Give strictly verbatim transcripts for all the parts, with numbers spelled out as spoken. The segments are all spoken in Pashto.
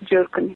جوړ کړي.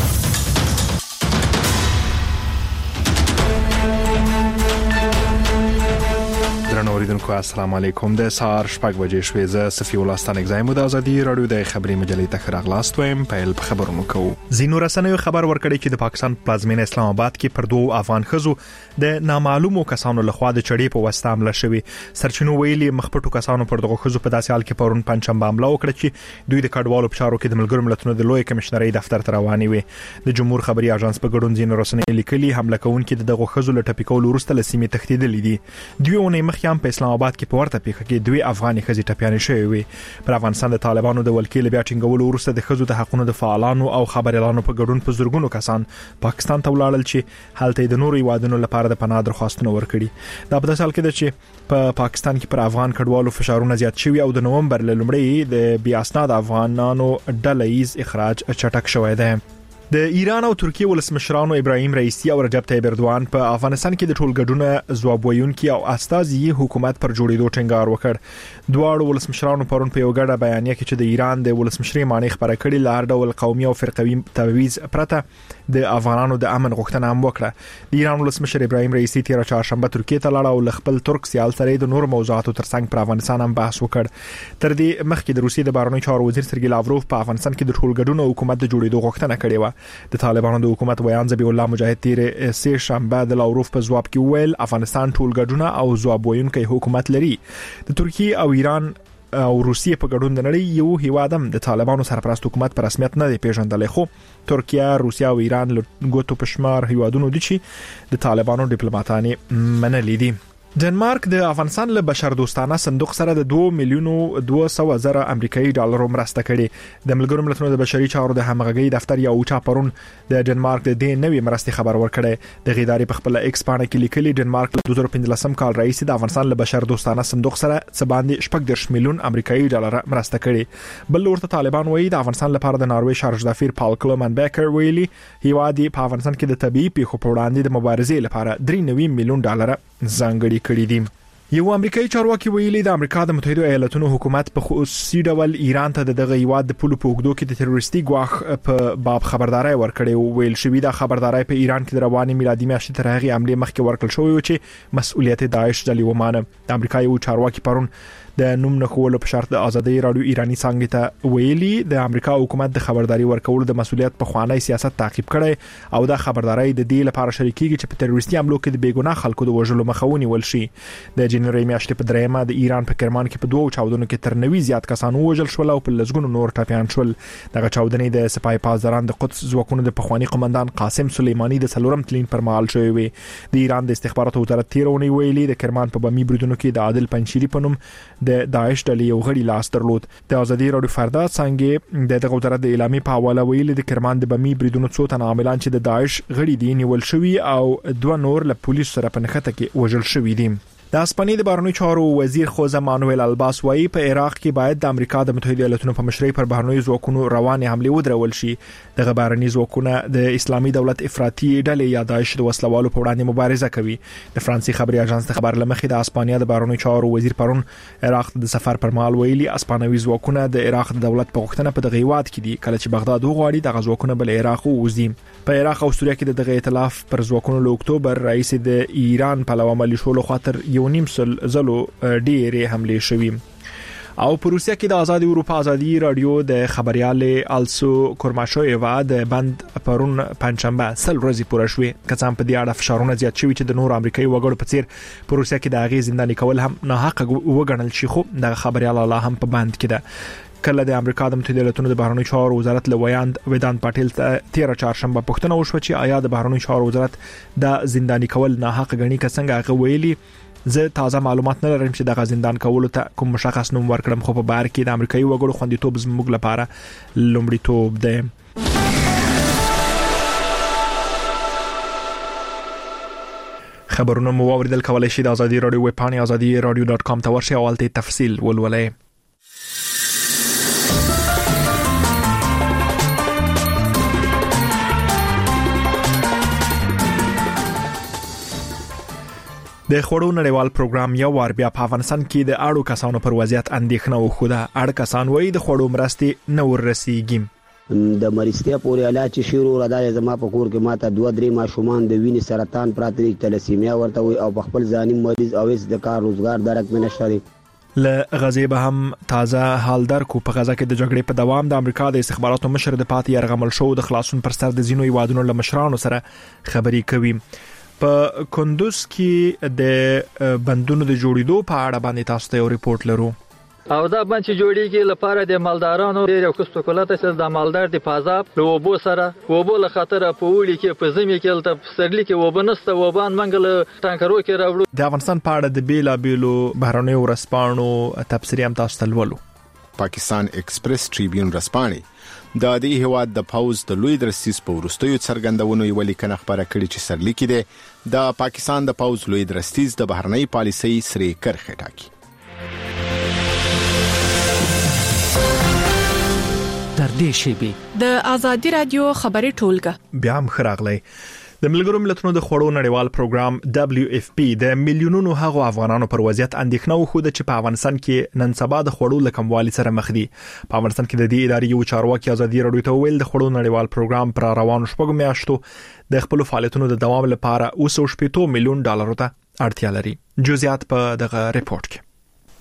درنو اوریدونکو السلام علیکم. د سهار شپږ بجې شوې. زه صفی الله ستانک زایم د ازادي رادیو د خبري مجلې ته راغلاست وایم. په په خبرونو کوو. زینو رسنیو خبر ورکړی چې د پاکستان پلازمینه اسلام آباد کې پر دوه افغان خزو د نامعلومو کسانو لخوا د چړې په واسطه حمله شوې. سرچینو ویلي مخپټو کسانو پر دغه خزو په داسې حال کې پرون پنځشنبه حمله وکړه چې دوی د کډوالو په چارو کې د ملګرو ملتونو د لوی کمشنرۍ دفتر ته روانې وي. د جمهور خبري اژانس په ګډون زینو رسنیو لیکلي حمله کوونکي دغه خزو له ټاپیکول وروسته لسیمې تښتیدلې دي. دوی ونې مخیام په اسلام آباد کې په ورته پیښه کې دوی افغاني خزي ټپيانې شوې وي. پر افغانستان د طالبانو د ولکې بیا ټینګولو وروسته د خزو د حقونو د فعالانو او خبريالانو په ګډون په زورګونو کسان پاکستان ته ولاړل چې هلته د نورو یوادونو لپاره د پناه درخواستونه ورکړي. دا په داسې حال کې ده چې په پا پاکستان کې پر افغان کډوالو فشارونه زیات شوي او د نومبر له لومړۍ د بیا اسناد افغانانو ډلهیز اخراج چټک شوی دی. د ایران او ترکیه ولسمشرانو ابراهیم رئیسی او رجب طیب اردوان په افغانستان کې د ټولګډونه ځواب ویونکي او استازي حکومت پر جوړېدو ټینګار وکړ. دواړو ولسمشرانو پرون په یو غړ بیانیه کې چې د ایران د ولسمشري معنی خبره کړې لار ډول قومي او فرقوي تبعیض پرته د افغانانو د امن غوښتنه هم وکړه. د ایران ولسمشر ابراهیم رئیسی تیر چهارشنبه ترکیه ته لاړ او خپل ترک سیال سره د نور موضوعاتو ترڅنګ پر افغانستان هم بحث وکړ. تر دې مخکې د روسیې د بهرنیو چارو وزیر سرګی لاوروف په افغانستان کې د ټولګډونه حکومت د جوړېدو غوښتنه کړې و. د طالبانو د حکومت ویان ذبیح الله مجاهد تیر سه شنبه د لاوروف په ځواب کې ویل افغانستان ټولګډونه او ځواب ویونکي حکومت لري. د ترکیه او ایران او روسیې په ګډون د نړۍ یو هیوادم د طالبانو سرپرست حکومت پر رسمیت نه دی پیژندل. خو ترکیه، روسیه او ایران له ګوتو پشمار هیوادونو دي چې د طالبانو ډیپلوماټانه منلي دي. ډنمارک د افغانستان له بشر دوستانه صندوق سره د دوه میلیونو دوه سوه زره امریکایي ډالر مرسته کړي. د ملګرو ملتونو د بشري چارو د همغږي دفتر یو چا پرون د ډنمارک د دې نوې مرستې خبر ورکړي. د غیداري په خپل ایکس باندې کې لیکلي ډنمارک د دوه زره پنځلسم کال رئیس د افغانستان له بشر دوستانه صندوق سره څه باندې شپږ دېرش میلیون امریکایي ډالر مرسته کړي. بل ورته طالبان وایي د افغانستان لپاره د ناروې شارج دافیر پال کلمن بیکر ویلي هیوادي په افغانستان کې د طبيعي پیښو په وړاندې د مبارزې لپاره درې نوي میلیون ډالر ځانګړي کړي دي. یو امریکایي چارواکي ویلي د امریکا د متحده ایالاتونو حکومت په خصوصي ډول ایران ته دغه هیواد د پولو په وګړو کې د تروریستي ګواښ په باب خبرداري ورکړې. ویل شوې د خبرداري په ایران کې د رواني میلادي میاشتې تر هغه عملیه مخکې ورکړل شوې و چې مسؤلیت داعش ډلې ومانه. د امریکا یو چارواکي پرون د نوم نه خولو په شرط د ازادي رادیو ایرانی څنګه ته ویلي د امریکا حکومت د خبرداري ورکول د مسؤلیت په خوانی سیاست تعقیب کړي او د خبرداري د دې لپاره شریکيږي چې په تروریستي حملو کې د بیګناه خلکو د وژلو مخاوني ول شي. د جنوري میاشتې په دریمه د ایران په کرمان کې په دوه چاودنو کې تر نوي زیات کسان وژل شول او په لږونو نور ټاپیان شول. دغه چاودنې د سپای پاسداران د قدس ځواکونو د پخوانی قومندان قاسم سليماني د څلورم تلین پر مهال شوی وي. د ایران د استخباراتو وزارت تیرونی ویلي د کرمان په بمی بریدونو کې د عادل پنځشيري په نوم د داعش ډلې یو غړي لاس درلود. د ازادي رادیو فردا څنګه د دغه وزارت د اعلامي په حواله ویلي د کرمان د بمی بریدونو څو تن عاملان چې د داعش غړي دي نیول شوی او دوه نور له پولیس سره په نښته کې وژل شوی دي. د اسپانیې د بهرنیو چارو وزیر خوزه مانویل الباس وايي په عراق کې باید د امریکا د متحده ایالاتونو په مشرۍ پر بهرنیو ځواکونو روانې حمله ودرول شي. د بهرنیو ځواکونو د اسلامي دولت افراطي ډلې یا داعش د وسلوالو په وړاندې مبارزه کوي. د فرانسې خبري اژانس د خبر لمخې د اسپانیا د بهرنیو چارو وزیر پرون عراق د سفر پر مهال ویلي اسپانوي ځواکونه د عراق د دولت په غوښتنه په دغه هیواد کې دي کله چې بغداد وغواړي د ځواکونه بل عراق ووزي. په عراق او سوریه کې د دغه ائتلاف پر ځواکونو له اکتوبر رئیس د ایران پلوه ملیشو له خاطر یو نیم سل زلو ډېرې حملې شوې. او په روسیه کې د آزادي اروپا آزادي رادیو د خبريال آلسو کورماشویوا د بند پرون پنځشنبه سل ورځې پوره شوې. کڅام په دې اړه فشارونه زیات شوي چې د نور امریکایي وګړو په څیر په روسیه کې د هغې زنداني کول هم نه حق وګڼل شي. خو د خبريال الله هم په بند کې ده. کله د امریکا د متحده ایالاتونو د بهرنیو چارو وزارت له ویاند ویدان پټیل ته تیر چهارشنبه پوښتنه وشوه چې آیا د بهرنیو چارو وزارت د زنداني کول نه حق غني کڅنګ هغه ویلي زه تازه معلومات نه لرم چې د غزندان کولو ته کوم مشخص نوم ورکړم خو په بار کې د امریکایي وګړو خوندیتوب زموږ لپاره لومړیتوب دی. خبرونه مو اوریدل کولای شئ د ازادي رادیو ویب پاڼې ازادي رادیو ډاټ کام ته ورشئ او هلته تفصیل ولولئ. د خوړو نړیوال پروګرام یو وار بیا په افغانستان کې د اړو کسانو پر وضعیت اندېښنه وښوده. اړ کسان وایي د خوړو مرستې نه ورسیږي. د مریضتیا پورې علاج چې شروع راځي زما په کور کې ماته دوه درې ماشومان د وینې سرطان پراته دي تلسیمیا ورته وي او په خپل ځاني مریض او هیڅ د کار روزګار درک مې نشته دي. له غزې به هم تازه حال درکو. په غزه کې د جګړې په دوام د امریکا د استخباراتو مشر د پاتې یرغمل شو د خلاصون پر سر د زینو هیوادونو له مشرانو سره خبرې کوي. په کندوز کې د بندونو د جوړېدو په اړه باندې تاسو ته یو ریپورت لرو. او دا بند چې جوړیږي لپاره د مالدارانو ډېر یو کستو کولته چې د مالدار د فاضاب له وبو سره وبو له خطر په وړي کې په زمي کې تل سرلی کې وبنسته وبان منګل ټانکرو کې راوړو. د افغانستان په اړه د بیلا بیلو بهرنیو ورسپانو تفسیر هم تاسو ته ولولو. پاکستان ایکسپریس ټریبیون رسپاني د دې هواد د پاوز د لوی درستیز په ورستیو څرګندونو یو لیکنه خبره کړې چې سرلیک دی د پاکستان د پاوز لوی درستیز د بهرنۍ پالیسۍ سری کرخه ټاکي. در دې شیبې د ازادي رادیو خبري ټولګه بیا هم خراغلی. د ملګرو ملتونو د خوړو نړیوال پروګرام دبليو اف پی د میلیونونو هغو افغانانو پر وضعیت اندېښنه وښوده چې په افغانستان کې نن سبا د خوړو له کموالي سره مخ دي. په افغانستان کې د دې ادارې یو چارواکي ازادي رادیو ته ویل د خوړو نړیوال پروګرام پر روانو شپږو میاشتو د خپل فعالیتونو د دوام لپاره اوه سوه شپږ میلیون ډالر ته اړتیا لري. جزئیات په دغه ریپورت کې.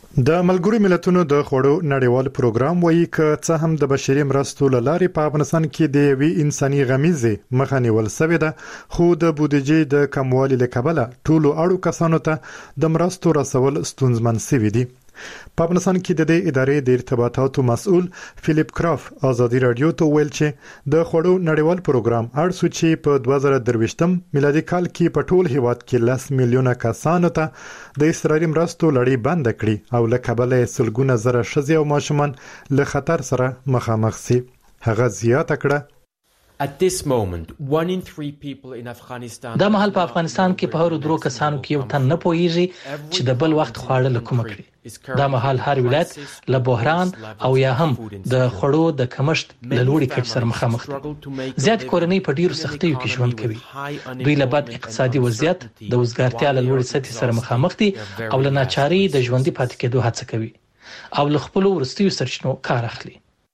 د ملګرو ملتونو د خوړو نړیوال پروګرام وایي چې څه هم د بشري مرستو لارې په افغانستان کې د وی انساني غمیزه مخه نیول شوې ده، خو د بودیجې د کموالي له کبله ټولو اړو کسانو ته د مرستو رسول ستونزمن شوي دي. په افغانستان کې د دې ادارې د ارتباطاتو مسؤل فلیپ کراف ازادي رادیو ته ویل چې د خوړو نړیوال پروګرام ارڅو چې په دوه زره درویشتم میلادي کال کې په ټول هیواد کې لس میلیونه کسانو ته د اسرائیل مرستو لړۍ بند کړي او له کبله سلګونه زره ښځې او ماشومان له خطر سره مخامخ شي. هغه زیاته کړه At this moment, one in three people in Afghanistan. دا مهال په افغانستان کې په هر درو کسانو کې یو تن نه پوهیږي چې د بل وخت خواړه لکوم کړي. دا مهال هر ولایت له بحران او یا هم د خوړو د کمښت له لوړې کچې سره مخامخ دي. زیات کورنۍ په ډیرو سختیو کې ژوند کوي. دوی له بد اقتصادي وضعیت د وزګارتیا له لوړې سطحې سره مخامخ دي او له ناچارۍ د ژوندۍ پاتې کېدو هڅه کوي او له خپل ورستیو سرچینو کار اخلي.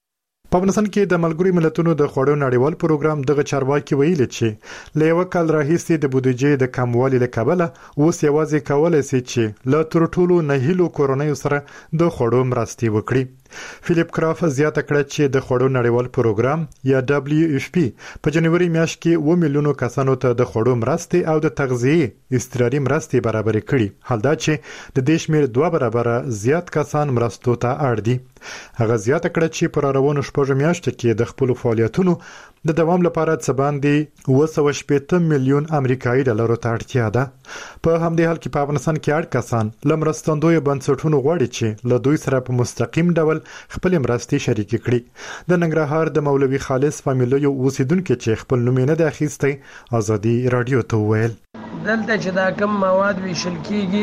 په افغانستان کې د ملګرو ملتونو د خوړو نړیوال پروګرام دغه چارواکي ویلي چې له یو کال راهیسې د بودیجې د کموالي له کبله اوس یوازې کولای شي چې له تر ټولو نه هیلو کورونیو سره د خوړو مرستې وکړي. فلیپ کراف زیاته کړه چې د خوړو نړیوال پروګرام یا دبليو اف پی په جنوري میاشت کې اوه میلیونو کسانو ته د خوړو مرستې او د تغذیه اضطراري مرستې برابر کړي، حال دا چې د دې شمیر دوه برابره زیات کسان مرستو ته اړ دي. هغه زیاته کړه چې پر روانو شپږو میاشتو کې د خپل فعالیتونو د دوام لپاره څه باندې اوه سوه شپږ میلیون امریکایي ډالرو ته اړتیا ده. په همدې حال کې په افغانستان کې اړ کسان لمرستندوی بنسټونو غواړي چې له دوی سره په مستقیم ډول خپل مرستې شریک کړي. د ننګرهار د مولوي خالص فامیلو یو اوسیدونکو چې خپل نوم نه د اخیستی ازادي رادیو ته ویل دلته چې دا کم مواد ویشل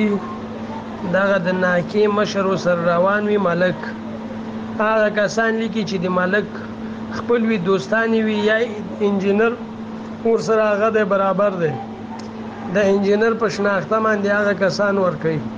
کیږي دغه د ناکې مشر سره روان وي ملک هغه کسان لیکي چې د ملک خپل وی دوستانی وی یا انجینر ور سره هغه د برابر دی د انجینر په شناخته باندې هغه کسان ور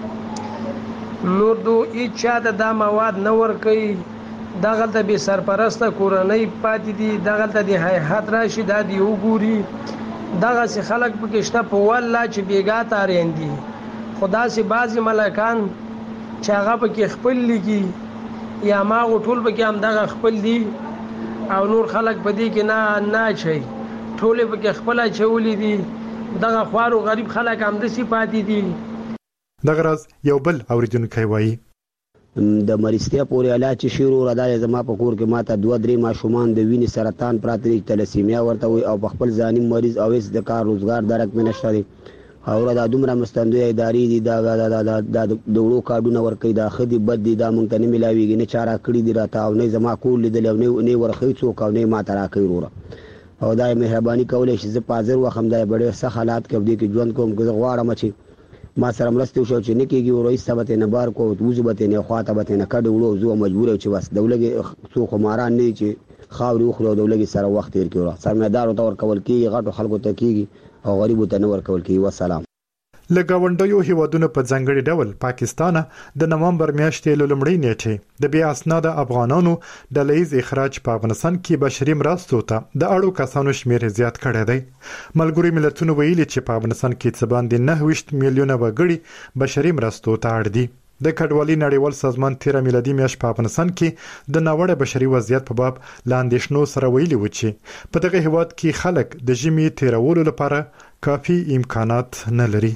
کوي نور دو هیڅ چاته دا مواد نه ور کوي دغه ته به سرپرسته کورنۍ پاتې دي دغه ته د هیئت راشي دا دی وګوري دغه سي خلک په کېشته په والله چې بیګا تاریندي خدا سي بعضی ملکان چې هغه په کې خپل لګي یا ما ټول به کې هم دغه خپل دي او نور خلک په دې کې نه نه چي ټول به کې خپل چولې دي دغه خوارو غریب خلک هم د صفاتې دي. دغه راز یو بل اوریدونکو وایي د مریضتیا پورې علاج چې شروع راځي زما په کور کې ماته دوه درې ماشومان د وینې سرطان پراته دي تلسیمیا ورته وي او په خپل ځاني مریض او هیڅ د کار روزګار درک مې نشته دي او را د دومره مستندوی ادارې دي دا دا دا دا د وړو کارډونه ورکوي دا ښه دي بد دي دا موږ ته نه میلاویږي نه چا راکړي دي راته او نه زما کور لیدلی او نه ورښوي څوک او نه ما ته راکوي وروره او دا یې مهرباني کولی شي زه په حاضر وخت هم دا یې په ډېر سخت حالات کې دې کې ژوند کوم که زه غواړم چې ما سره مرستې وشي چې نه کېږي ورو ایسته به ترېنه بار کړو وځو به ترېنه خوا ته به ترېنه کډې وړو زه مجبور یم چې بس د ولږې څو خماران نه دي چې خاورې وخوري او د ولږې سره وخت تېر کړي سرمایهدارو ته ورکول کېږي غټو خلکو ته کېږي او غریبو ته نه ورکول کېږي. وسلام. لګاونډیو هیوادونو په ځنګړي ډول پاکستان د نومبر میاشتې لومړۍ نیټه د بیا اسناد افغانانو د لیز اخراج په افغانستان کې بشري مرستو ته د اړو کسانو شمیر زیات کړی دی. ملګري ملتونو ویلي چې په افغانستان کې څه باندې نه ویشت میلیونه وګړي بشري مرستو ته اړ دي. د کډوالۍ نړیوال سازمان تیر میلادي میاشت په افغانستان کې د ناوړه بشري وضعیت په باب لاندې شنو سره ویلي و چې په دغه هیواد کې خلک د ژمي تیرولو لپاره کافي امکانات نه لري.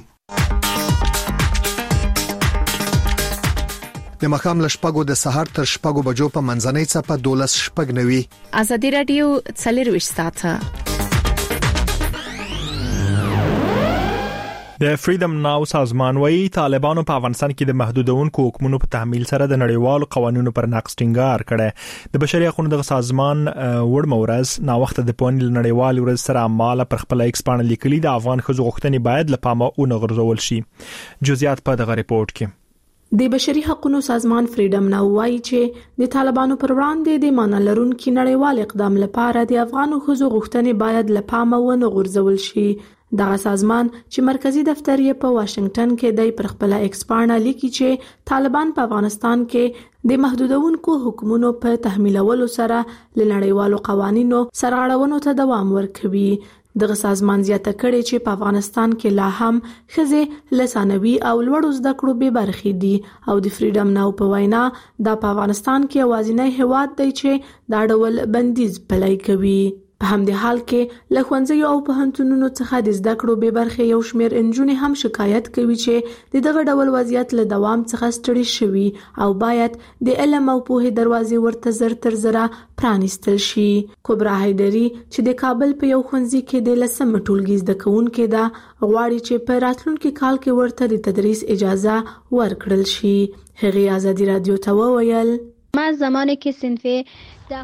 د مخام لشپګو د سحر تر شپګو بجو په منځنۍ څپه دولس شپګ نوي. ازادي رادیو څلرويشت ساعته د فریډم ناو سازمان وايي طالبانو په افغانستان کې د محدودونکو حکومتونو په تحمیل سره د نړیوالو قوانینو پر نقض ټینګار کړي. د بشري حقوقو د سازمان وړ مورز نا وخت د پون نړیوال ورځ سره عماله پر خپل ایکس باندې لیکلي د افغان خزو غوښتنې باید لپاره او نه غرزول شي. جزئیات په دغه ریپورت کې د بشري حقوقو سازمان فریډم ناو وايي چې د طالبانو پر وړاندې د معنی لرونکو نړیوال اقدام لپاره د افغان خزو غوښتنې باید لپاره و نه غرزول شي. دغه سازمان چې مرکزی دفتر یې په واشنگټن کې دی پر خپل ایکس باندې لیکي چې طالبان په افغانستان کې د محدودونکو حکومتونو په تحمیلولو سره لنړیوالو قوانینو سرغړونو ته دوام ورکوي. دغه سازمان زیاته کړي چې په افغانستان کې لا هم ښځې لسانوي او لوړو زده کړو به برخې دي او د فریډم ناو په وینا د په افغانستان کې اوازینی هیواد دی چې دا ډول بندیز پلی کوي. په همدې حال کې له ښوونځیو او پوهنتونونو څخه د زده کړو به برخې یو شمېر انجونې هم شکایت کوي چې د دغه ډول وضعیت له دوام څخه ستړي شوي او باید د علم او پوهې دروازې ورته زر تر زره پرانیستل شي. کبرا حیدری چې د کابل په یو ښوونځي کې د لسم ټولګي زده کوونکې ده غواړي چې په راتلونکي کال کې ورته د تدریس اجازه ورکړل شي. هغې ازادي رادیو ته وویل ما زمانی کې صنفه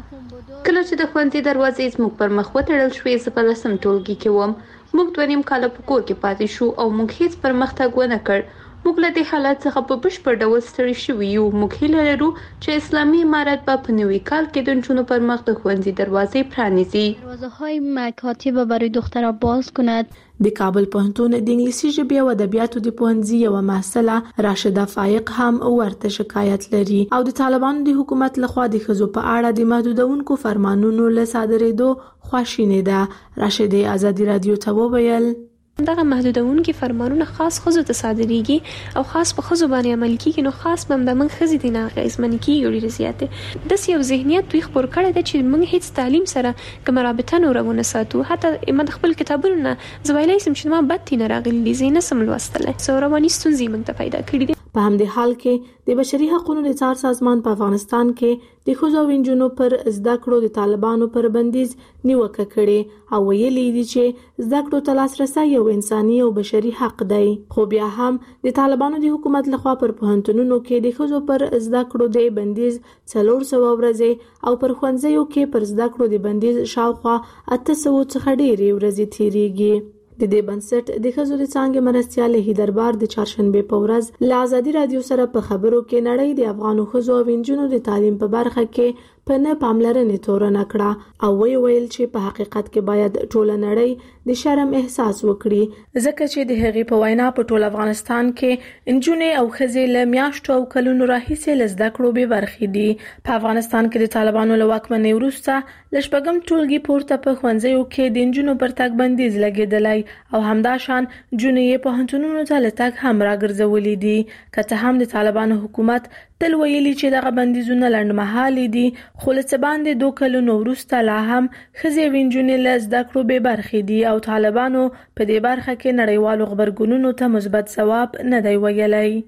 کله چې د ښوونځي دروازې زموږ پر مخ وتړل شوې زه په لسم ټولګي کې وم. موږ دوه نیم کاله په کور کې پاتې شو او موږ هیڅ پرمختګ ونه کړ. موږ له دې حالت څخه په بشپړ ډول ستړي شوي یو. موږ هیله لرو چې اسلامي امارت به په نوي کال کې د نجونو پر مخ د ښوونځي دروازې پرانیزي. دروازه‌های مکاتب برای دخترها باز کند. د کابل پوهنتون د انګلیسي ژبې او ادبیاتو د پوهنځي یو محصله راشده فایق هم ورته شکایت لري او د طالبانو د حکومت لخوا د ښځو په اړه د محدودونکو فرمانونو له صادرېدو خواشینې ده. راشده ازادي رادیو ته وویل دغه محدودونکي فرمانونه خاص خزو ته صادریږي او خاص په خزو باندې عمل کیږي نو خاص به د من خزې دي نه غیزمن کیږي ډیر زیاته د یو ذهنیت دوی خبر کړی دی چې موږ هیڅ تعلیم سره کوم رابطه نه ورونه ساتو. حتی ما خپل کتابونه زویلای سم چې ما بد نه راغلي زینه سم لوستل سو رواني ستونزې موږ ته پیدا کړې دي. په همدې حال کې د بشري حقوقو د څار سازمان په افغانستان کې د ښځو او نجونو پر زده کړو د طالبانو پر بندیز نیوکه کړې او ویلي دي چې زده کړو ته لاسرسي یو انساني او بشري حق دی. خو بیا هم د طالبانو د حکومت لخوا پر پوهنتونونو کې د ښځو پر زده کړو د بندیز څلور سوه ورځې او پر ښوونځیو کې پر زده کړو د بندیز شاوخوا اته سوه څخه ډېرې ورځې تیریږي. د دې بنسټ د ښځو د څانګې مرستیال هیدربار د چهارشنبه په ورځ له ازادي رادیو سره په خبرو کې نړۍ د افغانو ښځو او نجونو د تعلیم په برخه کې په نه پاملرنې تورنه کړه او وی ویل چې په حقیقت کې باید ټول نړۍ د شرم احساس وکړي ځکه چې د هغې په وینا په ټول افغانستان کې نجونې او ښځې له میاشتو او کلونو راهیسې له زده کړو بې برخې دي. په افغانستان کې د طالبانو له واکمنۍ وروسته له شپږم ټولګي پورته په ښوونځیو کې د نجونو پر تګ بندیز لګېدلی او همداشان جونې یې پوهنتونونو ته له تګ هم راګرځولي دي. که څه هم د طالبانو حکومت تل ویلي چې دغه بندیزونه لنډمهالي دي خو له څه باندې دوه کلونو وروسته لا هم ښځې او نجونې له زده کړو بې برخې دي او طالبانو په دې برخه کې نړیوالو غبرګونونو ته مثبت ځواب نه دی ویلی.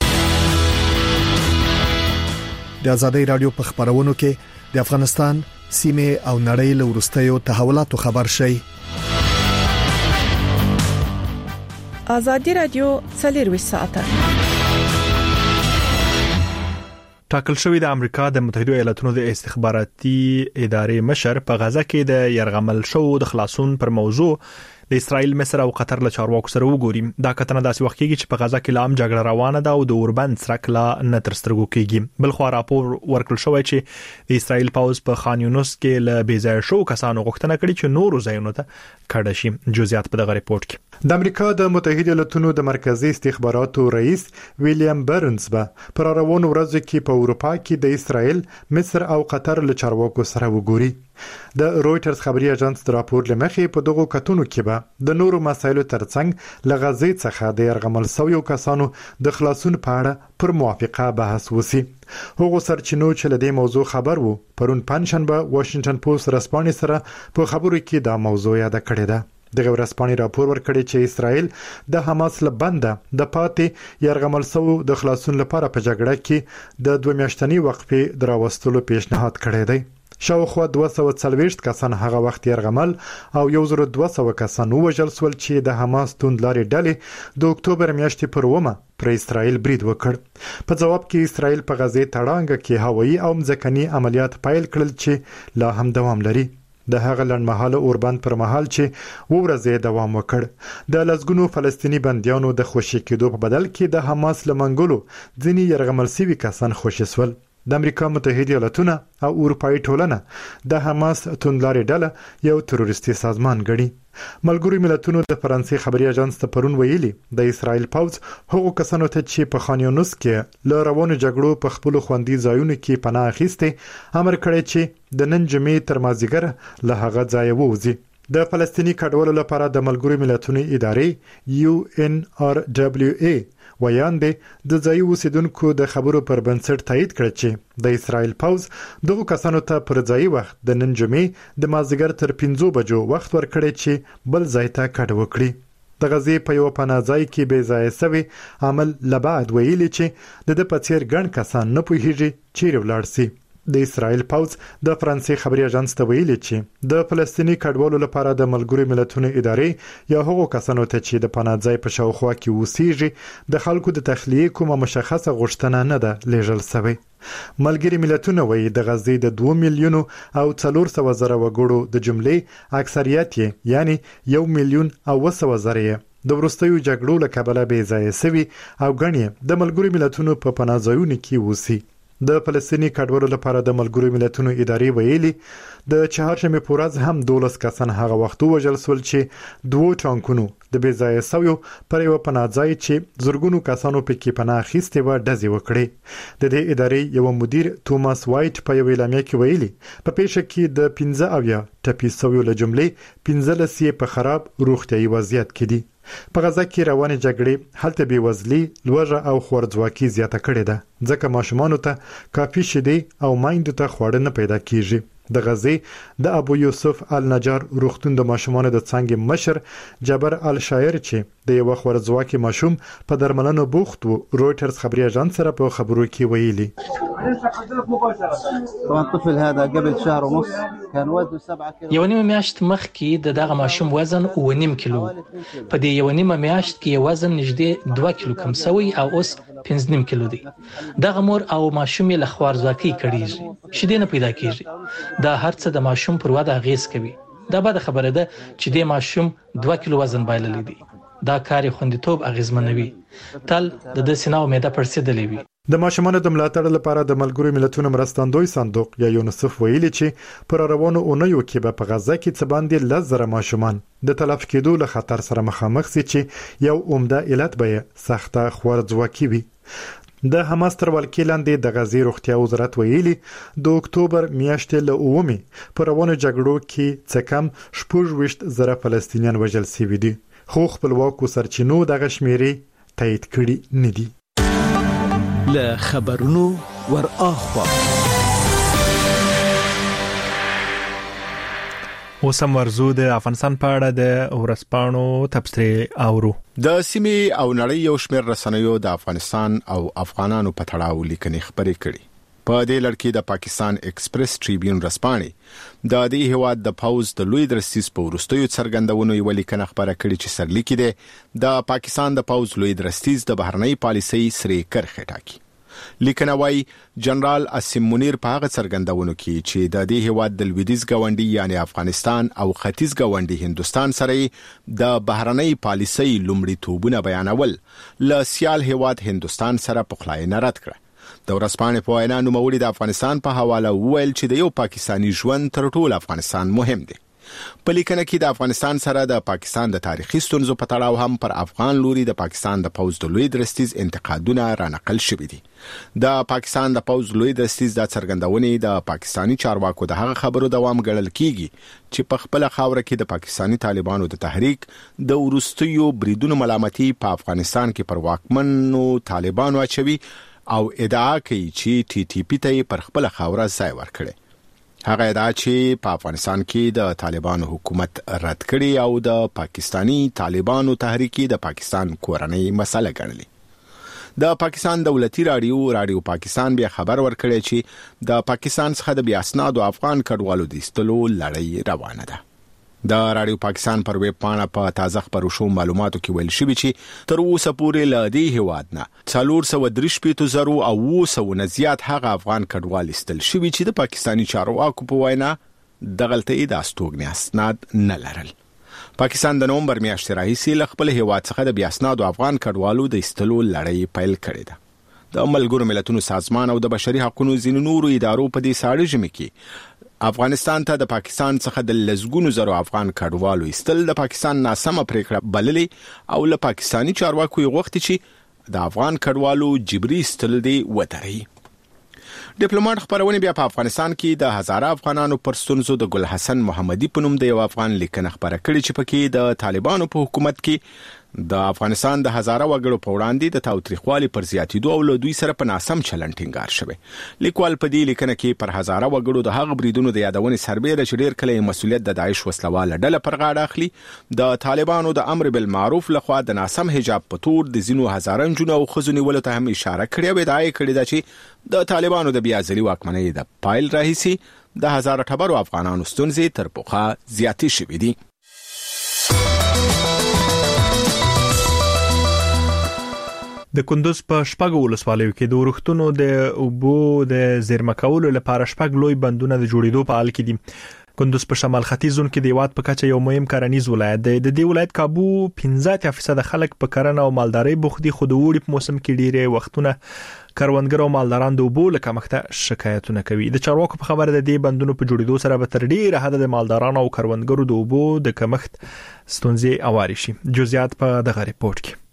د ازادي رادیو په خبرونو کې د افغانستان سیمه او نړۍ له وروستیو تحولاتو خبر شي. ازادي رادیو څلرويشت ساعته ټاکل شوی د امریکا د متحده ایالاتونو د استخباراتي ادارې مشر په غزه کې د يرغمل شو د خلاصون پر موضوع د اسرایل مصر او قطر له چارواکو سره وګوري. دا کتنه داسې وخت کېږي چې په غزا کې لام جګړه روانه ده او د اوربند سرک لا نه تر سترګو کېږي. بل خو راپور ورکړل شوی چې د اسرایل پوز په خان یونس کې له بیځای شو کسانو غوښتنه کړې چې نورو ځایونو ته کډه شي. جزئیات په دغه ریپورت کې. د امریکا د متحده ایالاتونو د مرکزی استخباراتو رئیس ویلیام برنز به پر روانو ورځو کې په اروپا کې د اسرایل، مصر او قطر له چارواکو سره وګوري. د رويټرز خبري اژانس د راپور لمخې په دغه کتونو کې به د نورو مسایلو ترڅنګ لغزي څخه د يرغمل سویو کسانو د خلاصون په اړه پر موافقه بحث وسی. هغه سرچینو چې له دې موضوع خبر وو پرون پنځشنبه واشنگټن پوسټ رسپانې سره په خبرو کې دا موضوع یاد کړې ده. دغه ورسپانې راپور ورکړی چې اسرائیل د حماس له بنده د پاتې يرغمل سوو د خلاصون لپاره په جګړه کې د دوه میاشتنی وقفې دراوستلو پیشنهاد کړی دی. شاوخوا دوه سوه او څلوېښت کسان هغه وخت يرغمل او یو زر دوه سوه کسان وژل سول چې د حماس توندلاري ډلې د اکتوبر میاشتې پر اومه پر اسرائیل برید وکړ. په جواب کې اسرائیل په غزې تړانګ کې هوایي او ځمکني عملیات پیل کړل چې لا هم دوام لري. د هغه لنډمهاله اوربند پر مهال چې ورځې دوام وکړ. د لزګونو فلسطینی بنديانو د خوشی کېدو په بدل کې د حماس لمنګلو ځینی يرغمل سوي کسان خوشی سول. د امریکا متحده ایالاتونه او اروپאי ټولنه د حماس توندلاري ډله یو تروریستي سازمان ګڼي. ملګری ملتونو د فرانسې خبري اژانس ته پرون ویلي د اسرائیل پوز هغو کسانو ته چې په خان یونس کې له روانو جګړو په خپل خوندي ځایونو کې پناه اخیسته امر کړی چې د نن جمعې تر مازیګر له هغه ځای ووځي. د فلسطینی کډوالو لپاره د ملګری ملتونو ادارې یو ان آر دبليو ای ویاندې د ځای اوسیدونکو د خبرو پر بنسټ تایید کړ چې د اسرائیل پوز دغه کسانو ته پر ځای وخت د نن جمعې د مازیګر تر پنځو بجو وخت ورکړی چې بل ځای ته کډه وکړي. د غزې په یو پناه ځای کې بې ځای سوي عمل لبعد ویلي چې د د پڅیر ګڼ کسان نه پوهیږي چیرې ولاړ سي. د اسرائیل پوز د فرانسې خبري اژانس ته ویلي چې د فلسطینی کډوالو لپاره د ملګری ملتونو ادارې یا هغو کسانو ته چې د پناه ځای په شاوخوا کې اوسېږي د خلکو د تخلیه کومه مشخصه غوښتنه نه ده لیږل شوې. ملګری ملتونه وایي د غزې د دوه میلیونو او څلور سوه زره وګړو د جملې اکثریت یعنی یو میلیون او اوه سوه زره د وروستیو جګړو له کبله بې ځایه سوي او ګڼې د ملګری ملتونو په پناه ځایونو کې اوسي. د فلسطینی کډوالو لپاره د ملګری ملتونو ادارې ویلي د چهارشنبه په ورځ هم دولس کسان هغه وخت وژل سول چې دوه ټانکونو د بې ځایه سویو پر یو پناه ځای چې زرګونو کسانو پکې پناه اخیستې و ډزې وکړې. د دې ادارې یو مدیر توماس وایټ په یو اعلامیه کې ویلي په پیښه کې د پنځه اویا ټپي سویو له جملې پنځلس یې په خراب روغتیايي وضعیت کې دي. په غزا کې روانې جګړې هلته بېوزلي، لوږه او خوارځواکي زیاته کړې ده ځکه ماشومانو ته کافي شیدې او مایندو ته خواړه نه پیدا کیږي. د غزې د ابو یوسف النجار روغتون د ماشومانو د څنګه مشر جبر الشاعر چې د یو خوارځواکي ماشوم په درملنه بوخت وو رويټرز خبري اژانس سره په خبرو کې ویلي یو نیم میاشت مخکې د دغه ماشوم وزن و نیم کیلو په دې یو نیم میاشت کې وزن نږدې دوه کیلو کم شوی او اوس پنځه نیم کیلو دی. دغه مور او ماشوم له خوارځواکي کړيږي شیدې نه پیدا کیږي. دا هرڅه د ماشوم پر وده اغیز کوي. دا به خبره ده چې د ماشوم دوه کیلو وزن بایللی دی. دا کار خوندیتوب اغیزمنوي. تل د د سینه او معده پرسیدلې وي. د ماشومانو د ملاتړ لپاره د ملګرو ملتونو مرستندوی صندوق یا یونیسف ویلي چې پر روانو اونیو کې به په غزا کې څه باندې لزر ماشومان د تلف کېدو له خطر سره مخامخ سي چې یو عمده علت به سخته خوارځواکي وي. د حماس تر ولکې لاندې د غزې روغتیا وزارت ویلي د اکتوبر میاشتې له اومه پر روانو جګړو کې څه کم شپږ ویشت زره فلسطینیان وژل شوي دي خو خپلواکو سرچینو دغه شمیرې تایید کړي نه دي. له خبرونو ور اخوا اوسم ورزو د افغانستان په اړه د ورسپانو تبصرې اورو. د سیمې او نړۍ یو شمېر رسنیو د افغانستان او افغانانو په تړاو لیکنې خبرې کړي. په دې لړ کې د پاکستان ایکسپریس ټریبیون رسپانې د دې هیواد د پوز د لوی درستیز په وروستیو څرګندونو یو لیکنه خبره کړې چې سرلیکي ده د پاکستان د پوز لوی درستیز د بهرنۍ پالیسۍ سری کرښه ټاکي. لیکنه وايي جنرال اسیم منیر په هغه څرګندونو کې چې د دې هیواد د لویدیځ ګاونډي یعنی افغانستان او ختیځ ګاونډي هندستان سره د بهرنۍ پالیسۍ لومړیتوبونه بیانول له سیال هیواد هندستان سره پخلاینه رد کړه. د ورځپاڼې په وینا نوموړي د افغانستان په حواله وویل چې د یو پاکستانی ژوند تر ټولو افغانستان مهم دی. په لیکنه کې د افغانستان سره د پاکستان د تاریخي ستونزو په تړاو هم پر افغان لوري د پاکستان د پوځ د لوی درستیز انتقادونه رانقل شوي دي. د پاکستان د پوځ لوی درستیز د څرګندونې د پاکستانی چارواکو د هغه خبرو دوام ګڼل کیږي چې په خپل خاوره کې د پاکستانی طالبانو د تحریک د ورستیو بریدونو ملامتي په افغانستان کې پر واکمنو طالبانو اچوي او ادعا کوي چې ټي ټي پی ته پر خپل خاوره ځای ورکړي. هغه ادعا چې په افغانستان کې د طالبانو حکومت رد کړي او د پاکستانی طالبانو تحریک د پاکستان کورنۍ مسله ګڼلې. د پاکستان دولتي رادیو رادیو پاکستان بیا خبر ورکړی چې د پاکستان څخه د بیا اسنادو افغان کډوالو د ایستلو لړۍ روانه ده. د رادیو پاکستان پر ویب پاڼه په تازه خبرو شو معلوماتو کې ویل شوی چې تر اوسه پورې له دې هیواد نه څلور سوه درې شپېته زره او اوه سوه نه زیات هغه افغان کډوال ایستل شوي چې د پاکستانی چارواکو په وینا دغلته یې د استوګنې اسناد نه لرل. پاکستان د نومبر میاشتې راهیسې له خپل هیواد څخه د بیا اسنادو افغان کډوالو د ایستلو لړۍ پیل کړې ده. د ملګرو ملتونو سازمان او د بشري حقوقو ځینو نورو ادارو په دې ساړه ژمي کې افغانستان ته د پاکستان څخه د لزګونو زرو افغان کډوالو ایستل د پاکستان ناسمه پریکړه بللې او له پاکستانی چارواکو یې غوښتي چې د افغان کډوالو جبري ایستل دی ودري. ډیپلوماټ خبرونه بیا په افغانستان کې د هزاره افغانانو پر ستونزو د ګل حسن محمدي په نوم د یو افغان لیکنه خبره کړې چې پکې د طالبانو په حکومت کې د افغانستان د هزاره وګړو په وړاندې د تاوتریخوالي پر زیاتېدو او له دوی سره په ناسم چلن ټینګار شوی. لیکوال په دې لیکنه کې پر هزاره وګړو د هغه بریدونو د یادونې سربېره چې ډېر کله مسؤلیت د داعش وسلواله ډله پر غاړه اخلي د طالبانو د امر بالمعروف لخوا د ناسم حجاب په تور د ځینو هزاره نجونو او ښځو نیولو ته هم اشاره کړې او ادعا یې کړې ده چې د طالبانو د بیا ځلي واکمنۍ د پایل راهیسې د هزاره ټبرو افغانانو ستونزې تر پخوا زیاتې شوې دي. د کندوز په شپږ ولسوالیو کې د ورښتونو د اوبو د زیرمه کولو لپاره شپږ لوی بندونه د جوړېدو په حال کې دي. کندوز په شمال ختیځ زون کې د هیواد په کچه یو مهم کرنیز ولایت دی. د دې ولایت کابو پنځه فیصد خلک په کرنه او مالدارۍ بوخت دي، خو د اوړي په موسم کې ډېری وختونه کروندګر او مالداران د اوبو له کمښته شکایتونه کوي. د چارواکو په خبره د دې بندونو په جوړېدو سره به تر ډېره حده د مالدارانو او کروندګرو د اوبو د کمښت ستونزې اواري شي. جزئیات په دغه ریپورت کې.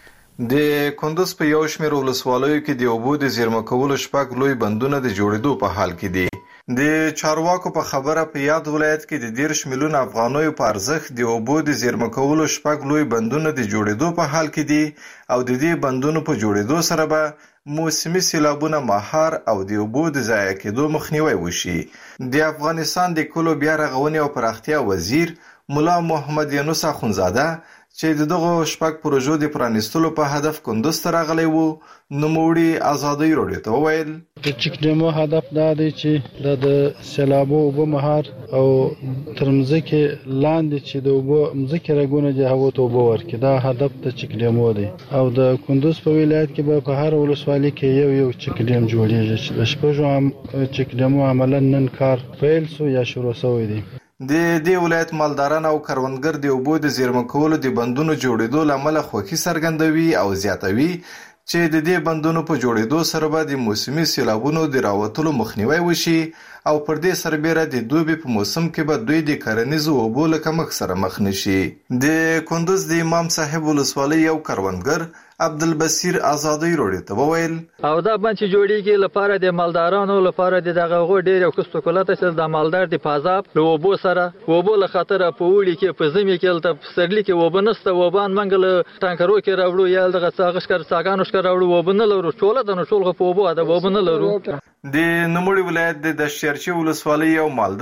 د کندوز په یو شمېر ولسوالیو کې د اوبو د زیرمه کولو شپږ لوی بندونه د جوړېدو په حال کې دي. د چارواکو په خبره په یاد ولایت کې د دېرش میلیون افغانیو په ارزښت د اوبو د زیرمه کولو شپږ لوی بندونه د جوړېدو په حال کې دي او د دې بندونو په جوړېدو سره به موسمي سیلابونه مهار او د اوبو د ضایع کېدو مخنیوی وشي. د افغانستان د کلو بیا رغونې او پراختیا وزیر مولا محمد یونس اخونزاده چې دغه شپږ پروژو د پرانیستلو په هدف کندوز ته راغلی وو، نوموړي ازادۍ راډیو ته وویل د چک ډیمو هدف دا دی چې د سیلابو اوبه مهار او تر مځکې لاندې چې د اوبو مځکې رګونه د هوا ته اوبه ورکړي، دا هدف د چک ډیمو دی. او د کندوز په ولایت کې به په هر ولسوالۍ کې یو یو چک ډیم جوړیږي چې د شپږو چک ډیمو عملاً نن کار پیل سو یا شروع شوی دی. د دې ولایت مالداران او کروندګر د اوبو د زیرمه کولو د بندونو جوړېدو لامل خوښي څرګندوي او زیاتوي چې د دې بندونو په جوړېدو سره به د موسمي سیلابونو د راوتلو مخنیوي وشي او پر دې سربېره د دوبي په موسم کې به دوی د کرنیزو اوبو له کمښت سره مخ نشي. د کندوز د امام صاحب ولسوالۍ یو کروندګر عبدالبصیر ازادۍ راډیو ته وویل او دا بند چې جوړیږي لپاره د مالدارانو لپاره د دغه غو ډېر یو کستو کولته چې د مالدار د پازاب له اوبو سره اوبو له خاطر په وړي کې په زمي کې د سرلی کې وبنسته وبان منګل ټانکرو کې راوړو یا دغه څاغش کر څاګانو شکر راوړو وبنه لرو ټوله د نو ټول په اوبو د وبنه لرو. د نوموړي ولایت د دشتیارچی ولسوالۍ یو مالدار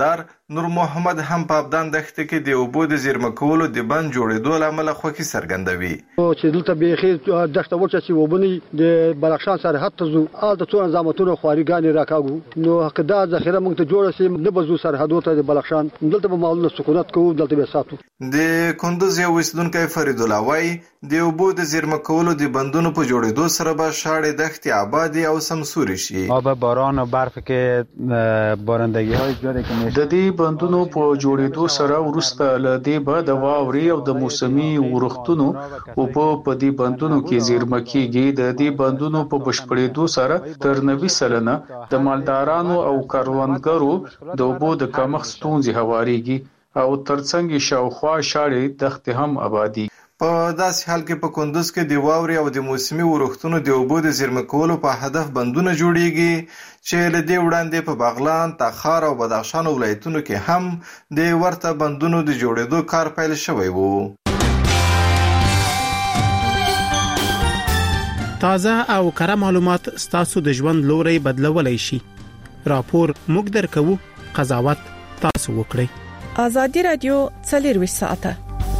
نور محمد هم په ابدان دښته کې د اوبو د زیرمه کولو د بند جوړېدو له امله خوښي څرګندوي. چې دلته بیخي دښته ورچه چې وبني د بلخشان سرحد ته ځو آل د څو نظامتونو خواریګانې راکاږو نو حقدا ذخیره موږ ته جوړه سي نه بزو سرحدو ته د بلخشان دلته به معلومه سکونت کوو دلته به ساتو. د کندوز یو اوسیدونکی فرید الله وایي د اوبو د زیرمه کولو د بندونو په جوړېدو سره به شاړې دښتې آبادې او سمسورې شي. آب باران او برف کې بارندگی های زیاده که میشه. د دې بندونو په جوړېدو سره وروسته له دې به د واورې او د موسمي ورښتونو او په دې بندونو کې زیرمه کېږي. د دې بندونو په بشپړېدو سره تر نوي سلنه د مالدارانو او کروندګرو د اوبو د کمښت ستونزې هوارېږي او ترڅنګ شاوخوا شاړې دښتې هم آبادي. په داسې حال کې په کندوز کې د واورې او د موسمي ورښتونو د اوبو د زیرمه کولو په هدف بندونه جوړیږي چې له دې وړاندې په بغلان، تخار او بدخشان ولایتونو کې هم د ورته بندونو د جوړېدو کار پیل شوی و. تازه او کره معلومات ستاسو د ژوند لوري بدلولای شي. راپور موږ درکوو، قضاوت تاسو وکړئ. ازادي رادیو څلور ساعته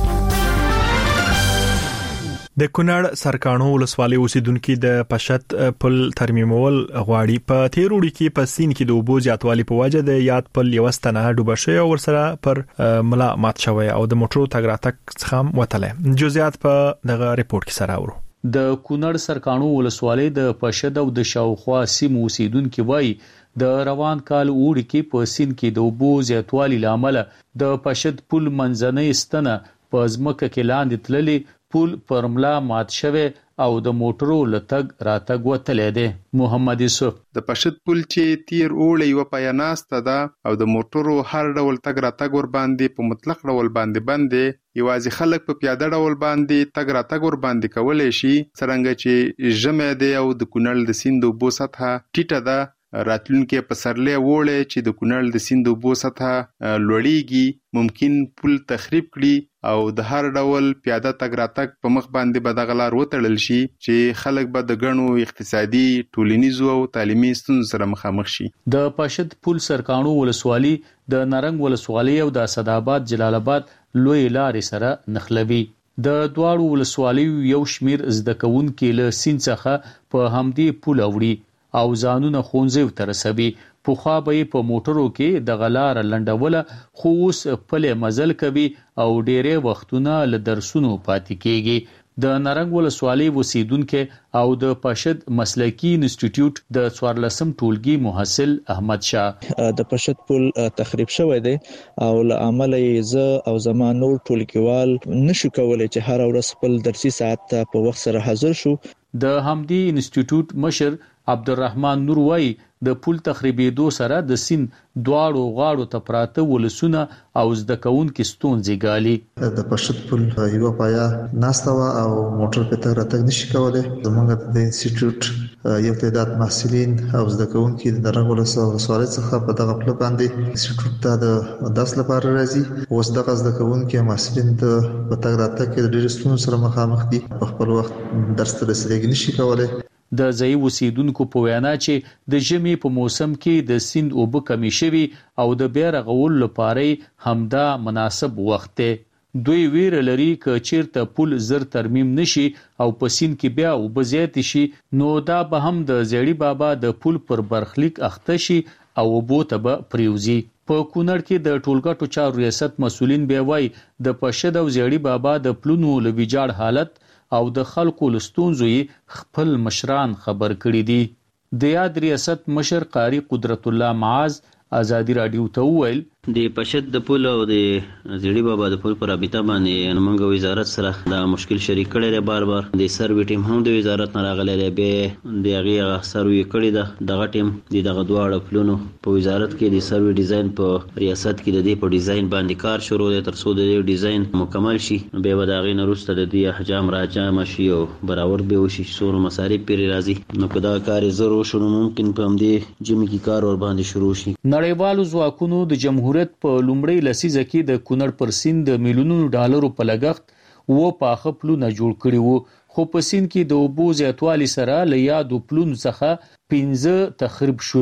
د کونړ سرکانو ولسوالۍ اوسیدونکو د پشت پل ترمیمول غواړي. په تیر وړي کې په سین کې د اوبو زیاتوالي په وجه د یاد پل یو ستنه ډوبه شوی او ورسره پر ملا مات شوی او د موټرو تګ راتګ څخه وتلی. جزئیات په دغه ریپورت کې سره اورو. د کونړ سرکانو ولسوالۍ د پشت او د شاوخوا سیمو اوسیدونکو وایي د روان کال وړي کې په سین کې د اوبو زیاتوالي لامل د پشت پل منځنۍ ستنه په ځمکه کې لاندې تللي، پل پر ملا مات شوی او د موټرو لتګ راتګ وتلی دی. محمد یوسف د پشت پل چې تیر اوړی و پایناسته ده او د موټرو هر ډول تګ راتګ ور باندې په مطلق ډول باندې باندې یوازې خلک په پیاده ډول باندې تګ راتګ ور باندې کولای شي. څرنګه چې ژمه دی او د کونړ د سیند اوبو سطحه ټیټه ده، راتلونکي پسرلی وړي چې د کونړ د سیند اوبو سطحه لوړیږي ممکن پل تخریب کړي او د هر ډول پیاده تګ راتګ په مخ باندې به دغه لار وتړل شي چې خلک به د ګڼو اقتصادي، ټولنیزو او تعلیمي ستونزو سره مخامخ شي. د پشت پل سرکانو ولسوالۍ د نارنګ ولسوالۍ او د اسداباد جلال آباد لوی لارې سره نښلوي. د دواړو ولسوالیو یو شمیر زده کوونکي له سیند څخه په همدې پل اوړي او ځانونه ښوونځیو ته رسوي. پخوا به یې په موټرو کې د غلار لنډوله، خو اوس پلې مزل کوي او ډېرې وختونه له درسونو پاتې کېږي. د نارنګ ولسوالۍ اوسیدونکي او د پشت مسلکي انسټیټیوټ د څوارلسم ټولګي محصل احمد شاه د پشت پل تخریب شوی دی او له امله یې زه او زما نور ټولګیوال نشو کولای چې هر ورځ خپل درسي ساعت ته په وخت سره حاضر شو. د همدې انسټیټیوټ مشر عبدالرحمن نور وایي د پل تخریبېدو سره د سیند دواړو غاړو ته پراته ولسونه او زده کوونکي ستونزې ګالي. د پشت پل یوه پایا ناسته وه او موټر په تګ راتګ نشي کولی. زموږ د انسټیټیوټ یو تعداد محصلین او زده کوونکي د نارنګ ولسوالۍ څخه په دغه پله باندې انسټیټیوټ ته د درس لپاره راځي. اوس دغه زده کوونکي او محصلین ته په تګ راتګ کې د ډېرې ستونزو سره مخامخ دي. په خپل وخت درس ته رسېدګي نشي کولی. د ځایي اوسیدونکو په وینا چې د ژمي په موسم کې د سیند اوبه کمې شوي او د بیا رغولو لپاره همدا مناسب وخت دی. دوی ویره لري که چیرته پل زر ترمیم نشي او په سیند کې بیا اوبه زیاتې شي نو دا به هم د زیړي بابا د پل پر برخلیک اخته شي او اوبو ته به پریوزي. په کونړ کې د ټولګټو چارو ریاست مسؤلین بیا وایي د پشد او زیړي بابا د پلونو له ویجاړ حالت او د خلکو له ستونزو یې خپل مشران خبر کړي دي. د یاد ریاست مشر قاری قدرت الله معاذ ازادي رادیو ته وویل د پشت د پل او د زیړي بابا د پل پر رابطه باندې موږ وزارت سره دا مشکل شریک کړی دی. بار بار د سروي ټیم هم د وزارت نه راغلی دی، به د هغې سروي کړی ده. دغه ټیم د دغه دواړه پلونو په وزارت کې د سروي ډیزاین په ریاست کې د دې په ډیزاین باندې کار شروع دی تر څو د دې ډیزاین مکمل شي. بیا به د هغې نه وروسته د دې احجام راجمع شي او برابر به وشي چې څومره مصارف پرې راځي. نو که دغه کار یې زر وشو نو ممکن په همدې ژمي کې کار ور باندې شروع شي. نړیوالو ځواکونو د جمهوریت په لومړۍ لسیزه کې د کونړ پر سیند د میلیونونو ډالرو په لګښت و پاخه پلونه جوړ کړي وو، خو په سیند کې د اوبو زیاتوالي سره له یادو پلونو څخه پنځه تخریب شول.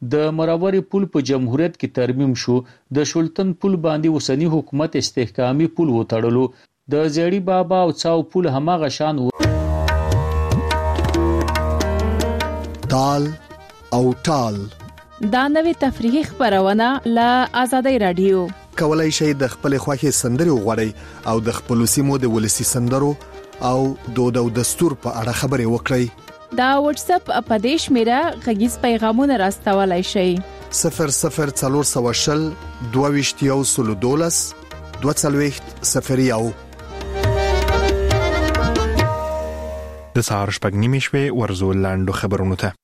د مروري پل په جمهوریت کې ترمیم شو. د شولتن پل باندې وسنی حکومت استحکامي پل وتړلو. د زیړی بابا او څاو پل هماغه شان و. تال او ټال دا نوې تفریحي خبرونه له آزادۍ رادیو. کولای شئ د خپل خوښي سندري وغوړئ او د خپل سیمو د ولسی سندرو او دود او دستور په اړه خبرې وکړئ. دا واتس اپ اپدیش میرا غږیز پیغامونه راستولای شئ. صفر صفر څلور سوه شل دوه ویشت یو سلو دولس دوه څلوېښت صفر یو. د سهار شپږ نیمې شوې ورزو لاندو خبرونو ته.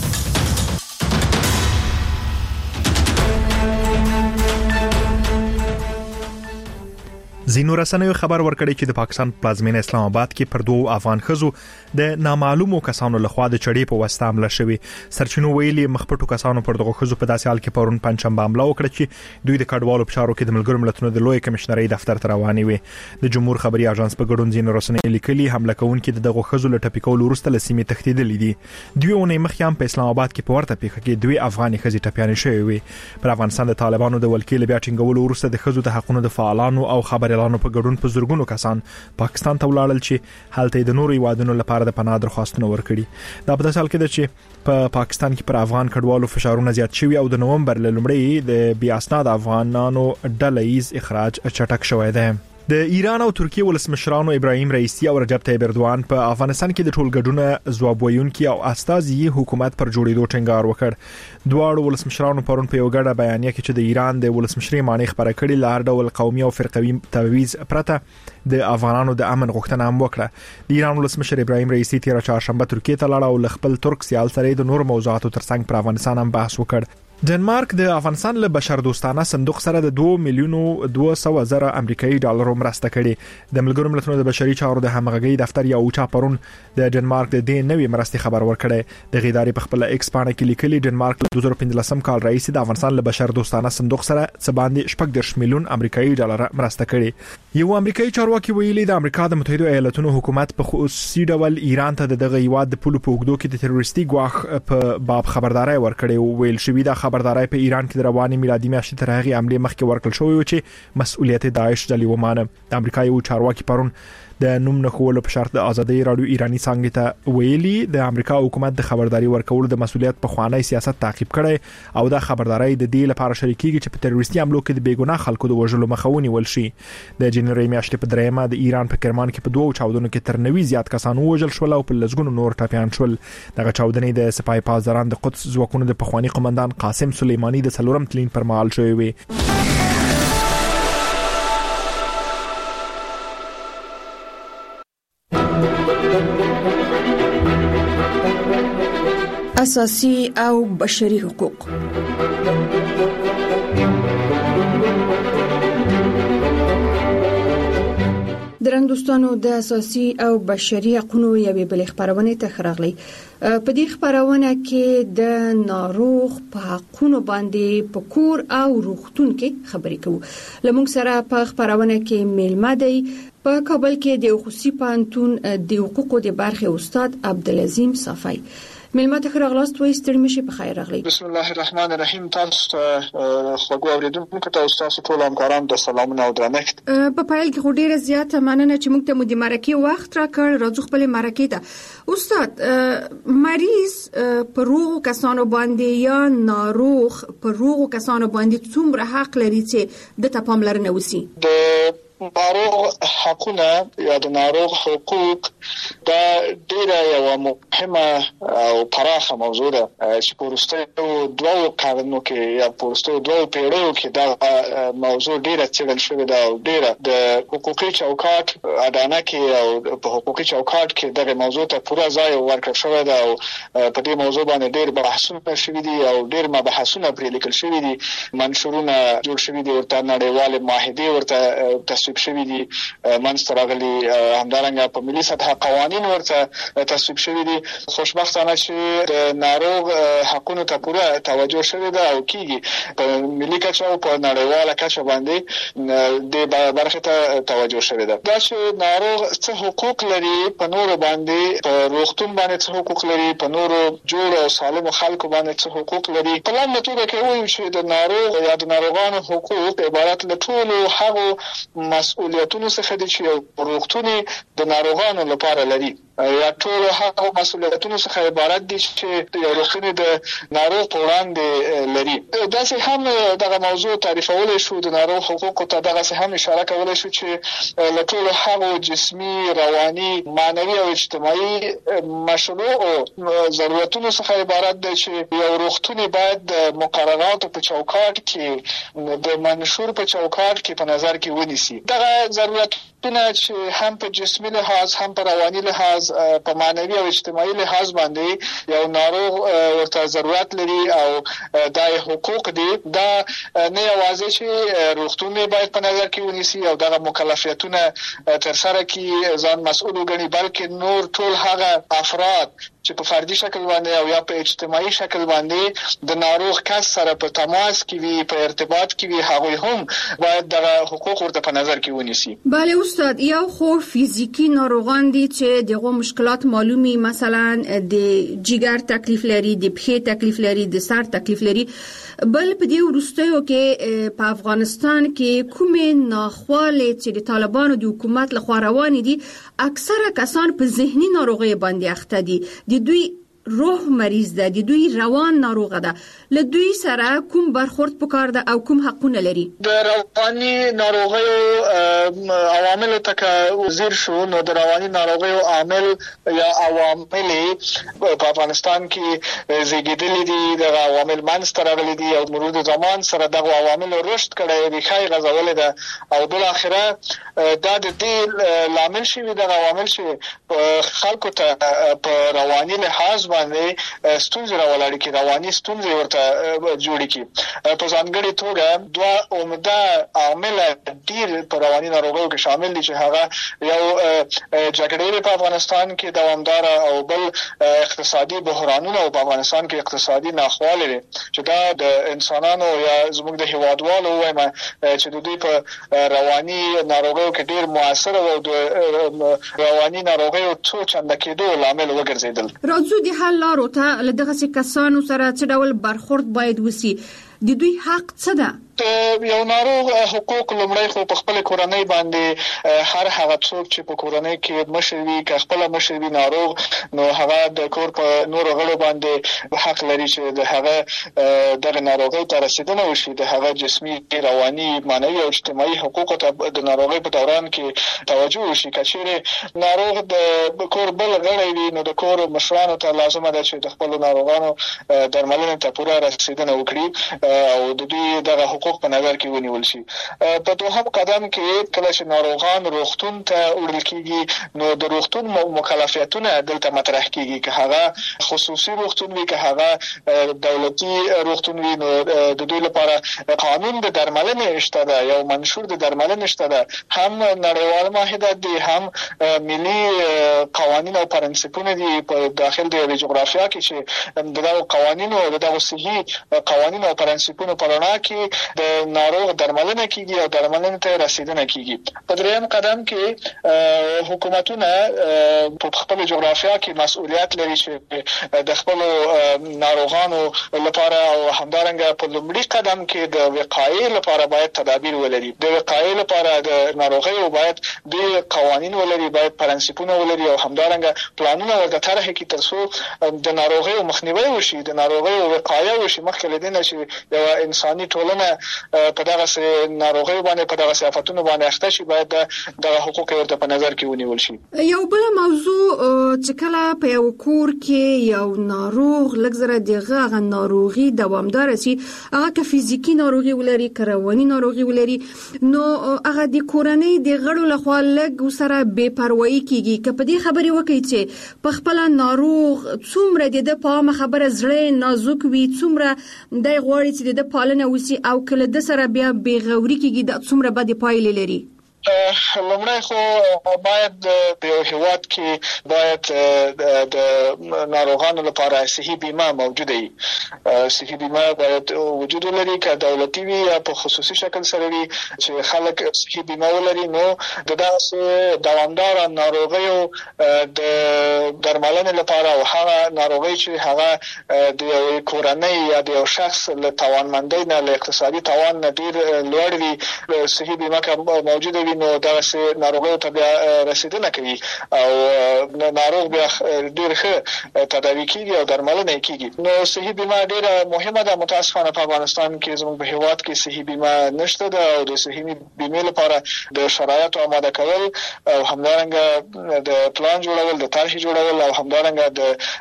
زینو رسنیو خبر ورکړی چې د پاکستان پلازمینه اسلام آباد کې پر دوه افغان خزو د نامعلومو کسانو لخوا د چړې په واسطه حمله شوې. سرچینو ویلي مخپټو کسانو پر دغه خزو په داسې حال کې پرون پنځشنبه حمله وکړه چې دوی د کډوالو په چارو کې د ملګرو ملتونو د لوی کمشنرۍ دفتر ته روانې وي. د جمهور خبري اژانس په ګډون زینو رسنیو لیکلي حمله کوونکي د دغه خزو له ټپیکولو وروسته له سیمې تښتېدلې دي. دوی ونې مخکې په اسلام آباد کې په ورته پیښه کې دوی افغاني خزي ټپيانې شوې وي. پر افغانستان د طالبانو د ولکې بیا ټینګولو وروسته د خزو د حقوقو د فعالانو او خبريالانو په ګډون په زرګونو کسان پاکستان ته ولاړل چې هلته د نورو هیوادونو لپاره د پناه درخواستونه ورکړي. دا په داسې حال کې ده چې په پاکستان کې پر افغان کډوالو فشارونه زیات شوي او د نومبر له لومړۍ د بیا اسناد افغانانو ډله ییز اخراج چټک شوی دی. د ایران او ترکیه ولسمشرانو ابراهیم رئیسی او رجب طیب اردوان په افغانستان کې د ټولګډونه ځواب ویونکي او استازي حکومت پر جوړېدو ټینګار وکړ. دواړو ولسمشرانو پرون په یو ګډه بیانیه کې چې د ایران د ولسمشري معنی خبره کړې لار ډول قومي او فرقوي تبعیض پرته د افغانانو د امن غوښتنه هم وکړه. د ایران ولسمشر ابراهیم رئیسی تیر چهارشنبه ترکیه ته لاړ او ل خپل ترک سیال سره د نور موضوعاتو ترڅنګ پر افغانستان هم بحث وکړ. ډنمارک د افغانستان له بشر دوستانه صندوق سره د دوه میلیونو دوه سوه زره امریکایي ډالر مرسته کړې. د ملګرو ملتونو د بشري چارو د همغږي دفتر یو چا پرون د ډنمارک د دې نوې مرستې خبر ورکړی. د غیداري په خپل ایکس باندې کې لیکلي ډنمارک له دوه زره پنځلسم کال رئیس د افغانستان له بشر دوستانه صندوق سره څه باندې شپږ دېرش میلیون امریکایي ډالر مرسته کړې. یو امریکایي چارواکي ویلي د امریکا د متحده ایالاتونو حکومت په خصوصي ډول ایران ته دغه هیواد د پولو په اوږدو کې د تروریستي ګواښ په باب خبرداري ورکړې. ویل شوی د خبرداري په ایران کې د رواني میلادي میاشتې تر هغه عملي مخکې ورکړل شوی و چې مسؤلیت داعش ډلې ومانه. د امریکا یو چارواکي پرون د نوم نه خولو په شرط د آزادۍ رادیو ایرانی څنګه ته ویلي د امریکا حکومت د خبرداري ورکولو د مسؤلیت په خوانی سیاست تعقیب کړي او د خبرداري د دې لپاره شریکيږي چې په تروریستي حملو کې د بیګناه خلکو د وژلو مخاوني ولشي. د جنوري میاشتې په دریمه د ایران په کرمان کې په دوه چاودنو کې تر نوي زیات کسان وژل شول او په لږونو نور ټاپیان شول. دغه چاودنې د سپای پاسداران د قدس ځواکونو د پخوانی قومندان قاسم سلیمانی د څلورم تلین پر مهال شوی وي. اساسي او بشري حقوق. درنګستانو د اساسي او بشري حقوقو یوې بل خبرونه ته خراغلي. په دې خبرونه کې د ناروغ په حقوقو باندې په کور او روغتون کې خبرې کوو. لمونږ سره په خبرونه کې میلمه دی په کابل کې د خصوصي پانتون د حقوقو د برخه استاد عبدالعظیم صافی. ملمه ته خراغلاست وای ستړي مشي په خیر راغلی. بسم الله الرحمن الرحیم. تاسو خو اوریدونکو ته تاسو ټول همکاران د سلامونه او درنښت. په پایل کې ډیره زیاته مننه چې موږ ته مو د مرکه وخت راکړ. راځو خپل مرکه ته. استاد مریض پر روغ کسانو باندې یا ناروغ پر روغ کسانو باندې څومره حق لري چې د تپاملرنه وسی؟ د ناروغ حقونه یا د ناروغ حقوق دا ډیره یو مهمه او پراخه موضوع ده چې په وروستیو دوه قانونو کې یا په وروستیو دوه پیړیو کې دا موضوع ډیره څېړل شوې ده او ډیره د حقوقي چوکاټ اډانه کې او په حقوقي چوکاټ کې دغه موضوع ته پوره ځای ورکړل شوی ده او په دې موضوع باندې ډیر بحثونه شوي دي او ډیر مباحثونه پرې لیکل شوي دي. منشورونه جوړ شوي دي ورته نړیوال معاهده ورته شوي دي منځته راغلي. همدارنګه په ملي سطح قوانين ورته تصویب شوی دي. خوشبختانه چې د ناروغ حقونو ته پوره توجه شوی ده او کیږي په ملي کچه او په نړیواله کچه باندې د برخه ته توجه شوی ده. دا چې ناروغ څه حقوق لري په نور باندې، په روغتون باندې څه حقوق لري، په نور جوړ او سالم خلکو باندې څه حقوق لري. په لنډه توګه کې وایو چې د ناروغ یا د ناروغانو حقوق عبارت له ټولو هغو مسؤلیتونو څخه دي چې روغتون د ناروغانو لپاره لري، یا ټول هغه مسؤلیتونو څخه عبارت دي چې یو روغتون د ناروغ په وړاندې لري. دا چې هم دغه موضوع تعریفول شو د ناروغ حقوقو ته، دغه څه هم اشاره کول شو چې له ټول هغه جسمي، رواني، معنوي او اجتماعي مشروع ضرورتونو څخه عبارت دی چې یو روغتون باید د مقرراتو په چوکاټ کې، د منشور په چوکاټ کې په نظر کې ونیسي. دغه ضرورتونه چې هم په جسمي لحاظ، هم په رواني لحاظ، په معنوي او اجتماعي لحاظ باندې یو ناروغ ورته ضرورت لري او دا حقوق دي. دا نه یوازې چې روغتون باید په نظر کې ونیسي او دغه مکلفیتونه تر سره کړي، ځان مسؤل وګڼي، بلکې نور ټول هغه افراد چې په فردي شکل باندې او یا په اجتماعي شکل باندې د ناروغ کس سره په تماس کې وي، په ارتباط کې وي، هغوی هم باید دغه حقوق ورته په نظر کې ونیسي. بله استاد، یو خو فزیکی ناروغان دي چې دغه مشکلات معلومي، مثلا د جګر تکلیف لري، د پښې تکلیف لري، د سر تکلیف لري. بل په دې وروستیو کې په افغانستان کې کومې ناخوالې چې د طالبانو د حکومت لخوا روانې دي، اکثره کسان په ذهني ناروغي باندې اخته دي. د دوی روح مریض ده، د دوی روان ناروغه ده. له دوی سره کوم برخورد پکار ده او کوم حقونه لري؟ د رواني ناروغیو عوامل ته که وزیر شو، نو د رواني ناروغیو عامل یا عوامل په افغانستان کې زیږیدلي دي، دغه عوامل منځته راغلي دي او مرور زمان سره دغه عوامل رشد کړی، ریښه یې غځولې ده او بالاخره دا د دې لامل شوي دغه عوامل چې خلکو ته په رواني لحاظ باندې ستونزې راولاړي کې، رواني ستونزې ورته جوړې کې. په ځانګړې توګه دوه عمده عامل ډېر په رواني ناروغیو کې شامل دي چې هغه یو جګړې په افغانستان کې دوامداره او بل اقتصادي بحرانونه او په افغانستان کې اقتصادي ناخواله دي چې دا د انسانانو یا زموږ د هیوادوالو وایم چې د دوی په رواني ناروغیو کې ډېر مؤثر او د رواني ناروغیو څو چنده کېدو لامل وګرځیدل. راځو د حل لارو ته. له دغه کسانو سره څه ډول برخورد باید وسی؟ د دوی حق څه ده؟ یو ناروغ حقوق لومړی خو په خپل کورنۍ باندې هر هغه څوک چې په کورنۍ کې مشر وي، که خپل مشر وي ناروغ، نو هغه د کور په نور غړو باندې حق لري چې د هغه دغه ناروغۍ ته رسیدنه وشي، د هغه جسمي، رواني، معنوي او اجتماعي حقوقو ته د ناروغۍ په دوران کې توجه وشي. که چیرې ناروغ د کور بل غړی وي، نو د کور مشرانو ته لازمه ده چې د خپل ناروغانو درملنې ته پوره رسیدنه وکړي او د دوی دغه حقوق په نظر کې ونیول شي. په دوهم قدم کې کله چې ناروغان روغتون ته وړل کیږي، نو د روغتون مکلفیتونه دلته مطرح کیږي، که هغه خصوصي روغتون وي، که هغه دولتي روغتون وي، نو د دوی لپاره قانون د درملنې شته ده، یو منشور د درملنې شته ده، هم نړیوال معاهدات دي، هم ملي قوانین او پرنسپونه دي په داخل د جغرافیا کې چې دغه قوانین او دغه صحي قوانین او پرنسپونه په رڼا کې د ناروغ درملنه کیږي او درملنه ته رسیدنه کیږي. په دریم قدم کې حکومتونه په خپل جغرافیا کې مسؤلیت لري چې د خپل ناروغانو لپاره او همدارنګه په لومړي قدم کې د وقایې لپاره باید تدابیر ولري. د وقایې لپاره د ناروغیو باید د قوانین ولري، باید پرنسپونه ولري او همدارنګه پلانونه ورته طرح کړي ترڅو د ناروغیو مخنیوی وشي، د ناروغیو وقایه وشي، مخکې له دې نه چې یو انساني ټولنه په دغه ناروغیو باندې په دغه آفتونو باندې اخته شي، باید دغه حقوق ورته په نظر کې ونیول شي. یو بل موضوع چې کله په یو کور کې یو ناروغ لږ دغه ناروغي دوامدار شي، هغه که فزیکی ناروغي ولري، که رواني ناروغي ولري، نو هغه د کورنۍ د غړو لخوا لږ سره بے پروايي کیږي. که په دې خبرې وکړي چې په خپل ناروغ څومره د په خبره زړه نازک وي، څومره د غوړي چې د پالنه وسی او کله د سره بیا بیغوري کیږي، د څومره بد پایلې لري. لومړی خو باید په یو هیواد کې باید د ناروغانو لپاره صحي بیمه موجوده وي. صحي بیمه باید وجود ولري، که دولتي وي یا په خصوصي شکل سره وي چې خلک صحي بیمه ولري. نو د داسې دوامداره ناروغیو د درملنې لپاره او هغه ناروغي چې هغه د یو کورنۍ یا د یو شخص له توانمندۍ نه له اقتصادي توان نه ډیر لوړ وي، صحي بیمه که موجوده وي نو دغه ناروغیو ته بیا رسیدنه کوي او ناروغ بیا ډیر ښه تداوي کیږي او درملنه کیږي. نو صحي بیمه ډیره مهمه ده. متاسفانه په افغانستان کې زموږ په هیواد کې صحي بیمه نشته ده او د صحي بیمې لپاره د شرایطو آماده کول او همدارنګه د پلان جوړول، د طرحې جوړول او همدارنګه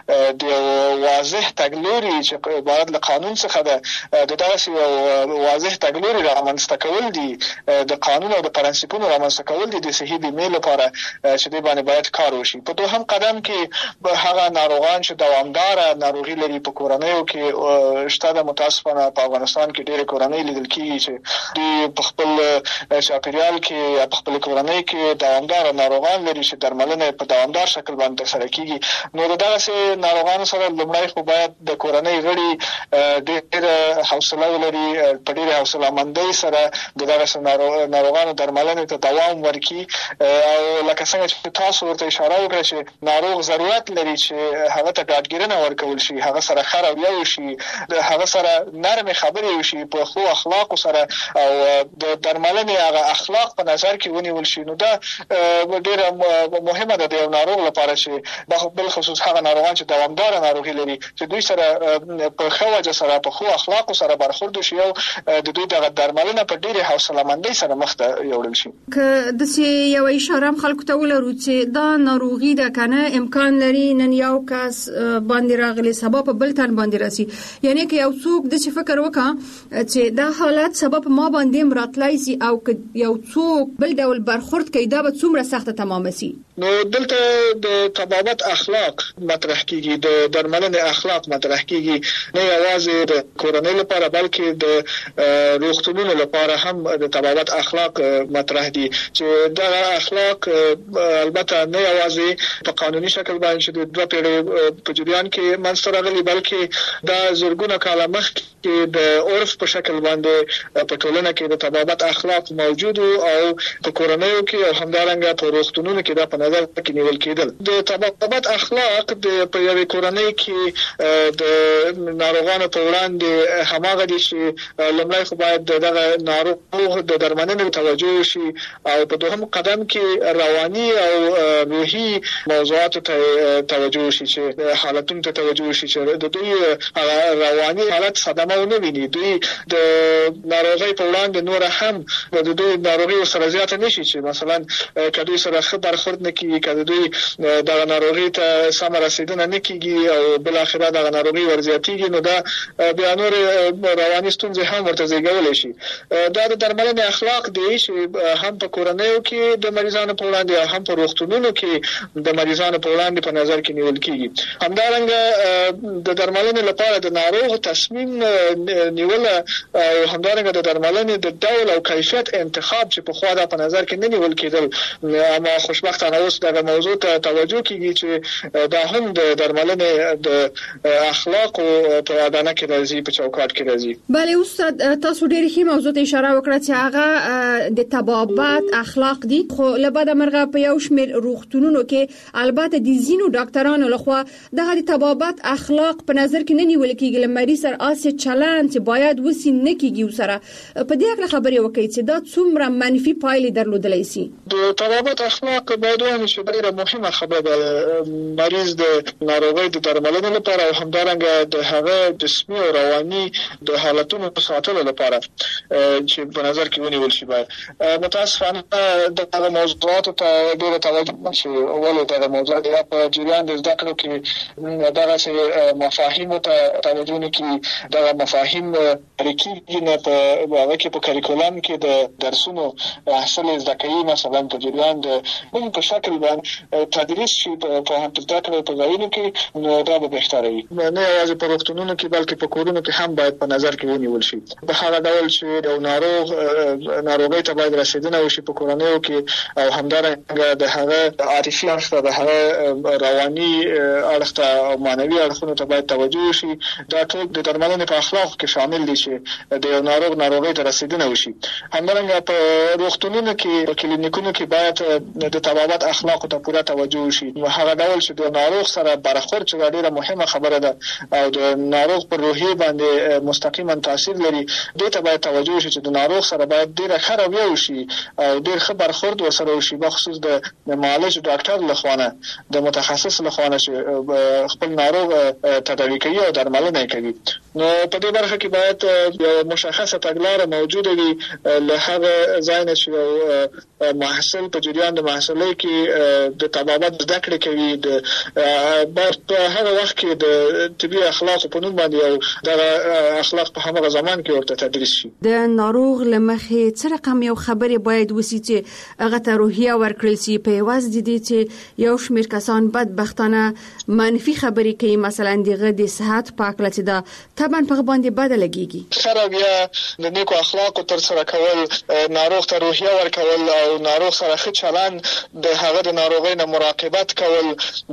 د د واضح تګلوري چې عبارت له قانون څخه ده، د داسې یو واضح تګلوري رامنځته کول دي، د قانون او د پرنسپونو رامنځته کول دي د صحي بیمې لپاره چې دې باندې باید کار وشي. په دوهم قدم کې هغه ناروغان چې دوامداره ناروغي لري په کورنیو کې شته ده. متاسفانه په افغانستان کې ډېرې کورنۍ لیدل کېږي چې دوی په خپل چاپیریال کې یا په خپل کورنۍ کې دوامداره ناروغان لري چې درملنه په دوامدار شکل باندې ترسره کېږي. نو د دغسې ناروغانو سره لومړی خو باید د کورنۍ غړي ډېره حوصله ولري، په ډېرې حوصله‌مندۍ سره د دغسې ناروغانو درملنه ته دوام ورکړي. او لکه څنګه چې تاسو ورته اشاره وکړه چې ناروغ ضرورت لري چې هغه ته ډاډګیرنه ورکول شي، هغه سره ښه رویه وشي، هغه سره نرمې خبرې وشي په ښو اخلاقو سره او د درملنې هغه اخلاق په نظر کې ونیول شي. نو دا ډېره مهمه ده د یو ناروغ لپاره چې بل خصوص هغه ناروغان چې دوامداره ناروغي لري چې دوی سره په ښه وجه سره په ښو اخلاقو سره برخورد وشي او د دوی دغه درملنه په ډېرې حوصله‌مندۍ سره مخ ته یوړل شي. که د سی یو اشاره خلکو ته ولرو چې دا ناروغي ده کنه امکان لري نن یو کس باندې راغلي سبب په بل تن باندې راسي، یعنی که یو څوک د څه فکر وکړي چې دا حالت سبب ما باندې مراتلای سي او که یو څوک بل ډول برخورد کوي دا به څومره سخت تمام سي. نو دلته د طبابت اخلاق مطرح کیږي، د درملنې اخلاق مطرح کیږي، نه یوازې د کورنۍ لپاره بلکې د روغتونونو لپاره هم د طبابت اخلاق مطرح دي چې دا اخلاق البته نه یوازې په قانوني شکل باندې چې د دوه پیړیو په جریان کې منځته راغلي بلکې دا زرګونه کاله مخکې د عرف په شکل باندې په ټولنه کې د طبابت اخلاق موجود او په کورنیو کې او همدارنګه په روغتونونو کې دا په نظر کې نیول کېدل. د طبابت اخلاق د په یوې کورنۍ کې د ناروغانو په وړاندې هماغه دي چې لومړی خو باید دغه ناروغ د درملنې توجه شي او په دوهم قدم کې رواني او روحي موضوعاتو ته توجه شي چې حالتونو ته توجه شي چې د دوی رواني حالت صدمه ونه ویني، دوی د ناروغۍ په وړاندې نور هم د دوی ناروغي سره زیاته نشي چې مثلا که دوی سره ښه برخورد نه کیږي، که دوی دغه ناروغي ته سمه رسیدنه نه کیږي او بل اخره دغه ناروغي ورزیاتیږي نو دا بیا نور رواني ستونزې هم ورته زیږولی شي. دا د درملنې اخلاق دی چې هم په کورنیو کې د مریضانو په وړاندې او هم په روغتونونو کې د مریضانو په وړاندې په نظر کې نیول کیږي. همدارنګه د درملنې لپاره د ناروغ تصمیم نیول او همدارنګه د درملنې د ډول او کیفیت انتخاب چې په خوا دا په نظر کې نه نیول کېدل. اما خوشبختانه اوس دغه موضوع ته توجه کیږي چې دا هم د درملنې د اخلاق په اډانه کې راځي، په چوکاټ کې راځي. بله استاد، تاسو ډېر ښه موضوع ته اشاره وکړه چې هغه د طبابت اخلاق دي، خو لباده مرغه په یو شمېر روغتونونو کې البته د زینو ډاکټرانو لخوا دغه د طبابت اخلاق په نظر کې نه نیول کېږي، مریض سره اسې چلند چې باید وسی نه کیږي وسره. په دې اړه خبرې وکړئ چې دا څومره منفي پایلې درلودلی سي. د طبابت اخلاق باید وایي چې ډېره مهمه خبره ده مریض د ناروغۍ د درملنې لپاره او همدارنګه د هغه جسمي او رواني د حالتونو په ساتلو لپاره چې په نظر کې ونیول شي. باید متاسفانه دغه موضوعاتو ته ډېره توجه نشي ولې دغه موضوعات په جریان د زده کړو کې دغه مفاهیمو ته توجه نه کیږي. دغه مفاهیم کیږي نه په هغه کې په کریکولم کې د درسونو حاصل زده کوي مثلا په جریان د هم په شکل باندې تدریس شي په هم زده کړو په ځایونو کې نو دا به بهتره وي نه یوازې په روغتونونو کې بلکې په کورونو کې هم باید په نظر کې ونیول شي په هغه ډول چې د ناروغ ناروغي ته باید رسیدنه وشي په کورونو کې او همدارنګه د هغه عاطفي اړخ د هغه رواني اړخ ته او مانوي اړخونو ته باید توجه وشي دا ټول د درملنې په اخلاق کې شامل دي چې د ناروغ ناروغي ته رسیدنه وشي همدارنګه په روغتونونو کې په کلینیکونو کې باید د طبابت اخلاق ته پوره توجه وشي هغه ډول چې د ناروغ سره برخورد چې ډیره مهمه خبره ده او د ناروغ پر روحي باندې مستقیما تاثیر لري دې ته باید توجه وشي چې د ناروغ سره باید ډیره ښه رویه وشي او ډیر ښه برخورد ورسره وشي بخصوص د معالج ډاکټر لخوانه د متخصص لخوانه چې خپل ناروغ تداوی کوي او درملنه کوي نو په دې برخه کې باید یو مشخصه تګلاره موجوده وي له هغه ځای نه چې محصل په جریان د محصلۍ کې د طبابت زده کړې کوي د په هغه وخت کې د طبي اخلاق په نوم باندې او د اخلاق په هغه زمان کې ورته تدریس شي د ناروغ لمخې څه رقم یو خبرې باید وسی چې هغه ته روحیه ورکړل شي په واز دي چې یو شمېر کسان بدبختانه منفي خبرې کوي مثلا دغه د صحت پاکله چې دا طبعا په باندې بد لګيږي خرابیا د نیکو اخلاق تر سره کول ناروغ ته روحیه ورکول او ناروغ سره ښه چلند د هغه د ناروغۍ نه مراقبت کول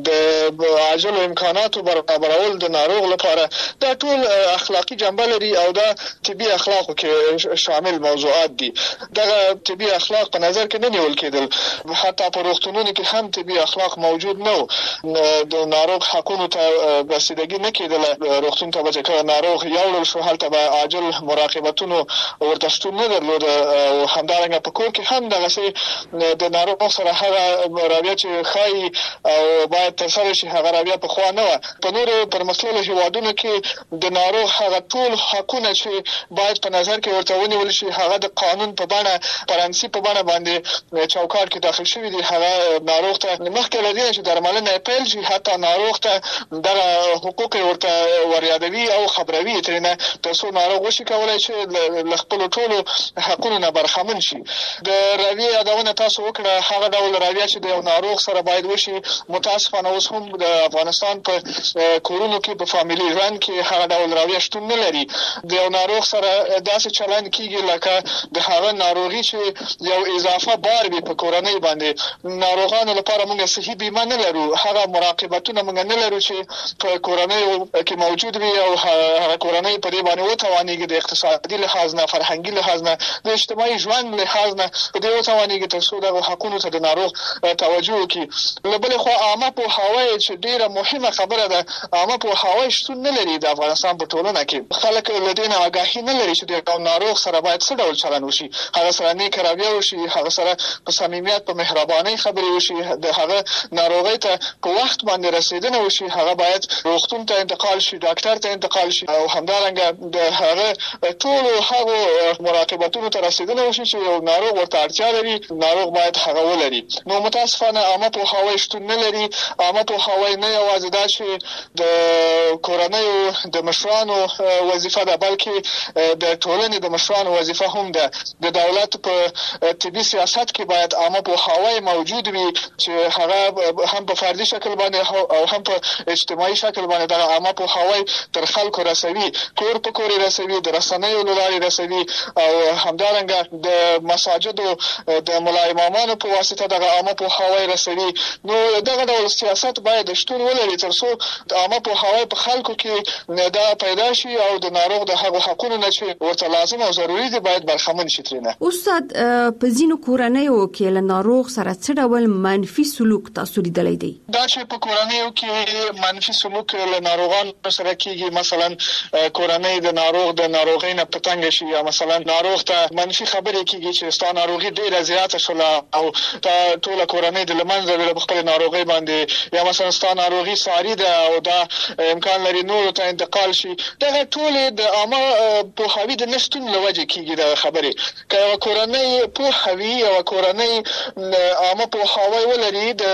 د عاجل امکاناتو برابرول د ناروغ لپاره دا ټول اخلاقی جنبه لري او دا طبي اخلاقو کې شامل موضوعات دي دغه طبي اخلاق په نظر کې نه نیول کېدل حتی په روغتونونو کې هم طبي اخلاق موجود نه د ناروغ حقونو ته رسیدګي نه کېدله روغتون ته چې ناروغ یوړل شو هلته به عاجل مراقبتونو ورته شتون نه درلود او همدارنګه په کور کې هم دغه د ناروغ سره هغه رویه چې خای او باید ترسره شي هغه رویه په خوا نه و په نورو پرمختللو هیوادونو کې د ناروغ هغه ټول حقونه چې باید په نظر کې ورته ونیول شي هغه د قانون په بڼه پرنسي په بڼه باندې چوکاټ کې داخل شوی دی هغه ناروغ ته مخکې لدی چې درملنه پیل شي حتی ناروغ ته دغه حقوق ورته وریادوي او خبروي ترنه تاسو ناروغ وشي کولای چې ل خپل ټولو حقونو نه برخمن شي د رویه یادونه تاسو وکړه هغه ډول رویه چې د ناروغ سره باید وشي متاسفانه اوس هم د افغانستان په کورونو کې په فامیلی ژوند کې هغه ډول رویه شتون نه لري د ناروغ سره داسې چلند کیږي لکه د هغه ناروغي چې یو اضافه بار وي په کورنۍ باندې ناروغانو لپاره موږ صحي بیمه نه لرو هغه مراقبتونه موږ نه لرو چې په کورنۍ کې موجود وي او هغه کورنۍ په دې باندې وتوانېږي د اقتصادي لحاظ نه فرهنګي لحاظ نه د اجتماعي ژوند لحاظ نه په دې وتوانېږي تر څو د حقونو ته د ناروغ توجه وکړي له بلې خوا عامه پوهاوی چې ډیره مهمه خبره ده عامه پوهاوی شتون نه لري د افغانستان په ټولنه کې خلک له دې نه آگاهي نه لري چې د ناروغ سره باید څه ډول چلند وشي هغه سره نیک رویه وشي هغه سره په صمیمیت په مهربانۍ خبرې وشي د هغه ناروغۍ ته په وخت باندې رسیدنه وشي هغه باید روغتون ته انتقال شي ډاکټر ته انتقال شي او همدارنګه د هغه ټول هغه مراقبتونو ته رسیدنه وشي چې یو ناروغ ورته اړتیا لري ناروغ باید هغه ولري نو متاسفانه عامه پوهاوی شتون نه لري عامه پوهاوی نه یوازې دا چې د کورنۍ د مشرانو وظیفه ده بلکې د ټولنې د مشرانو وظیفه هم ده د دولت په طبي سیاست کې باید عامه پوهاوی موجود وي چې هغه هم په فردي شکل باندې او هم په اجتماعي شکل باندې د عامه پوهاوی تر خلکو رسوي کور په کور رسوي د رسنیو له لارې رسوي او همدارنګه د مساجدو د ملا امامانو په واسطه د عامه پوهاوی رسوي نو دغه ډول سیاست باید شتون ولري تر څو د عامه پوهاوی په خلکو کې دا پیدا شي او د ناروغ د هغو حقونو نه چې ورته لازم او ضروري دي باید برخمن شي ترنه استاد په ځینو کورنیو کې له ناروغ سره څه ډول منفي سلوک تاسو لیدلی دی دا چې په کورنیو کې منفي سلوک له ناروغانو سره کیږي مثلا کورنۍ د ناروغ د ناروغۍ نه پتنګ شي یا مثلا ناروغ ته منفي خبرې کیږي چې ستا ناروغي ډیره زیاته شوله او تا ټول کورنۍ د لمنځه ویل په خپل ناروغۍ باندې یا مثلا ستا ناروغي ساري ده او دا امکان لري نور ته انتقال شي دا ټول د عامه پوهاوی د نشټون لوجه کیږي د خبرې که کورنۍ پوهاوی او کورنۍ عامه پوهاوی ولري د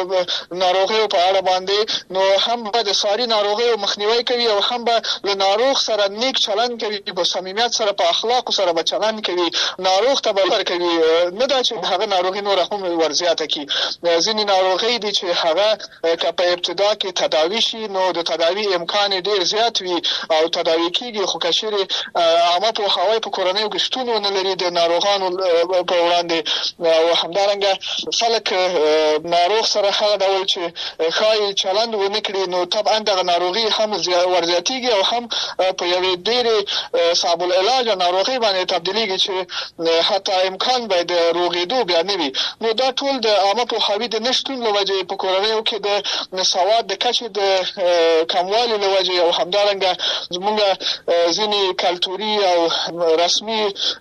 ناروغي په اړه باندې نو هم به د ساري ناروغي مخنیوي کوي او هم به له ناروغ سره نیک چلند چلند کوي په صمیمیت سره په اخلاق سره به چلند کوي ناروغ ته به کوي نه دا چې هغه ناروغي نور هم ورزیاته کی ځینې ناروغي دي چې هغه که په ابتدا کې تداوی شي نو د تداوی امکان ډیر زیات وي او تداوی کیږي خو کشري عامه په هوای په کورنۍ کې شتون نه لري د ناروغانو په وړاندې او همدارنګه خلک ناروغ سره هغه ډول چې خای چلند ونه کړي نو طبعا د ناروغي هم ورزیاتیږي او هم په یوې ډېرې صعب العلاج ناروغي باندې تبدیلیږي چې حتی امکان به د روغېدو بیا نه وي نو دا ټول د عامه پوهاوي د نشتون له وجې په کورنیو کې د سواد د کچې د کموالي له وجې او همدارنګه زموږ ځینې کلتوري او رسمي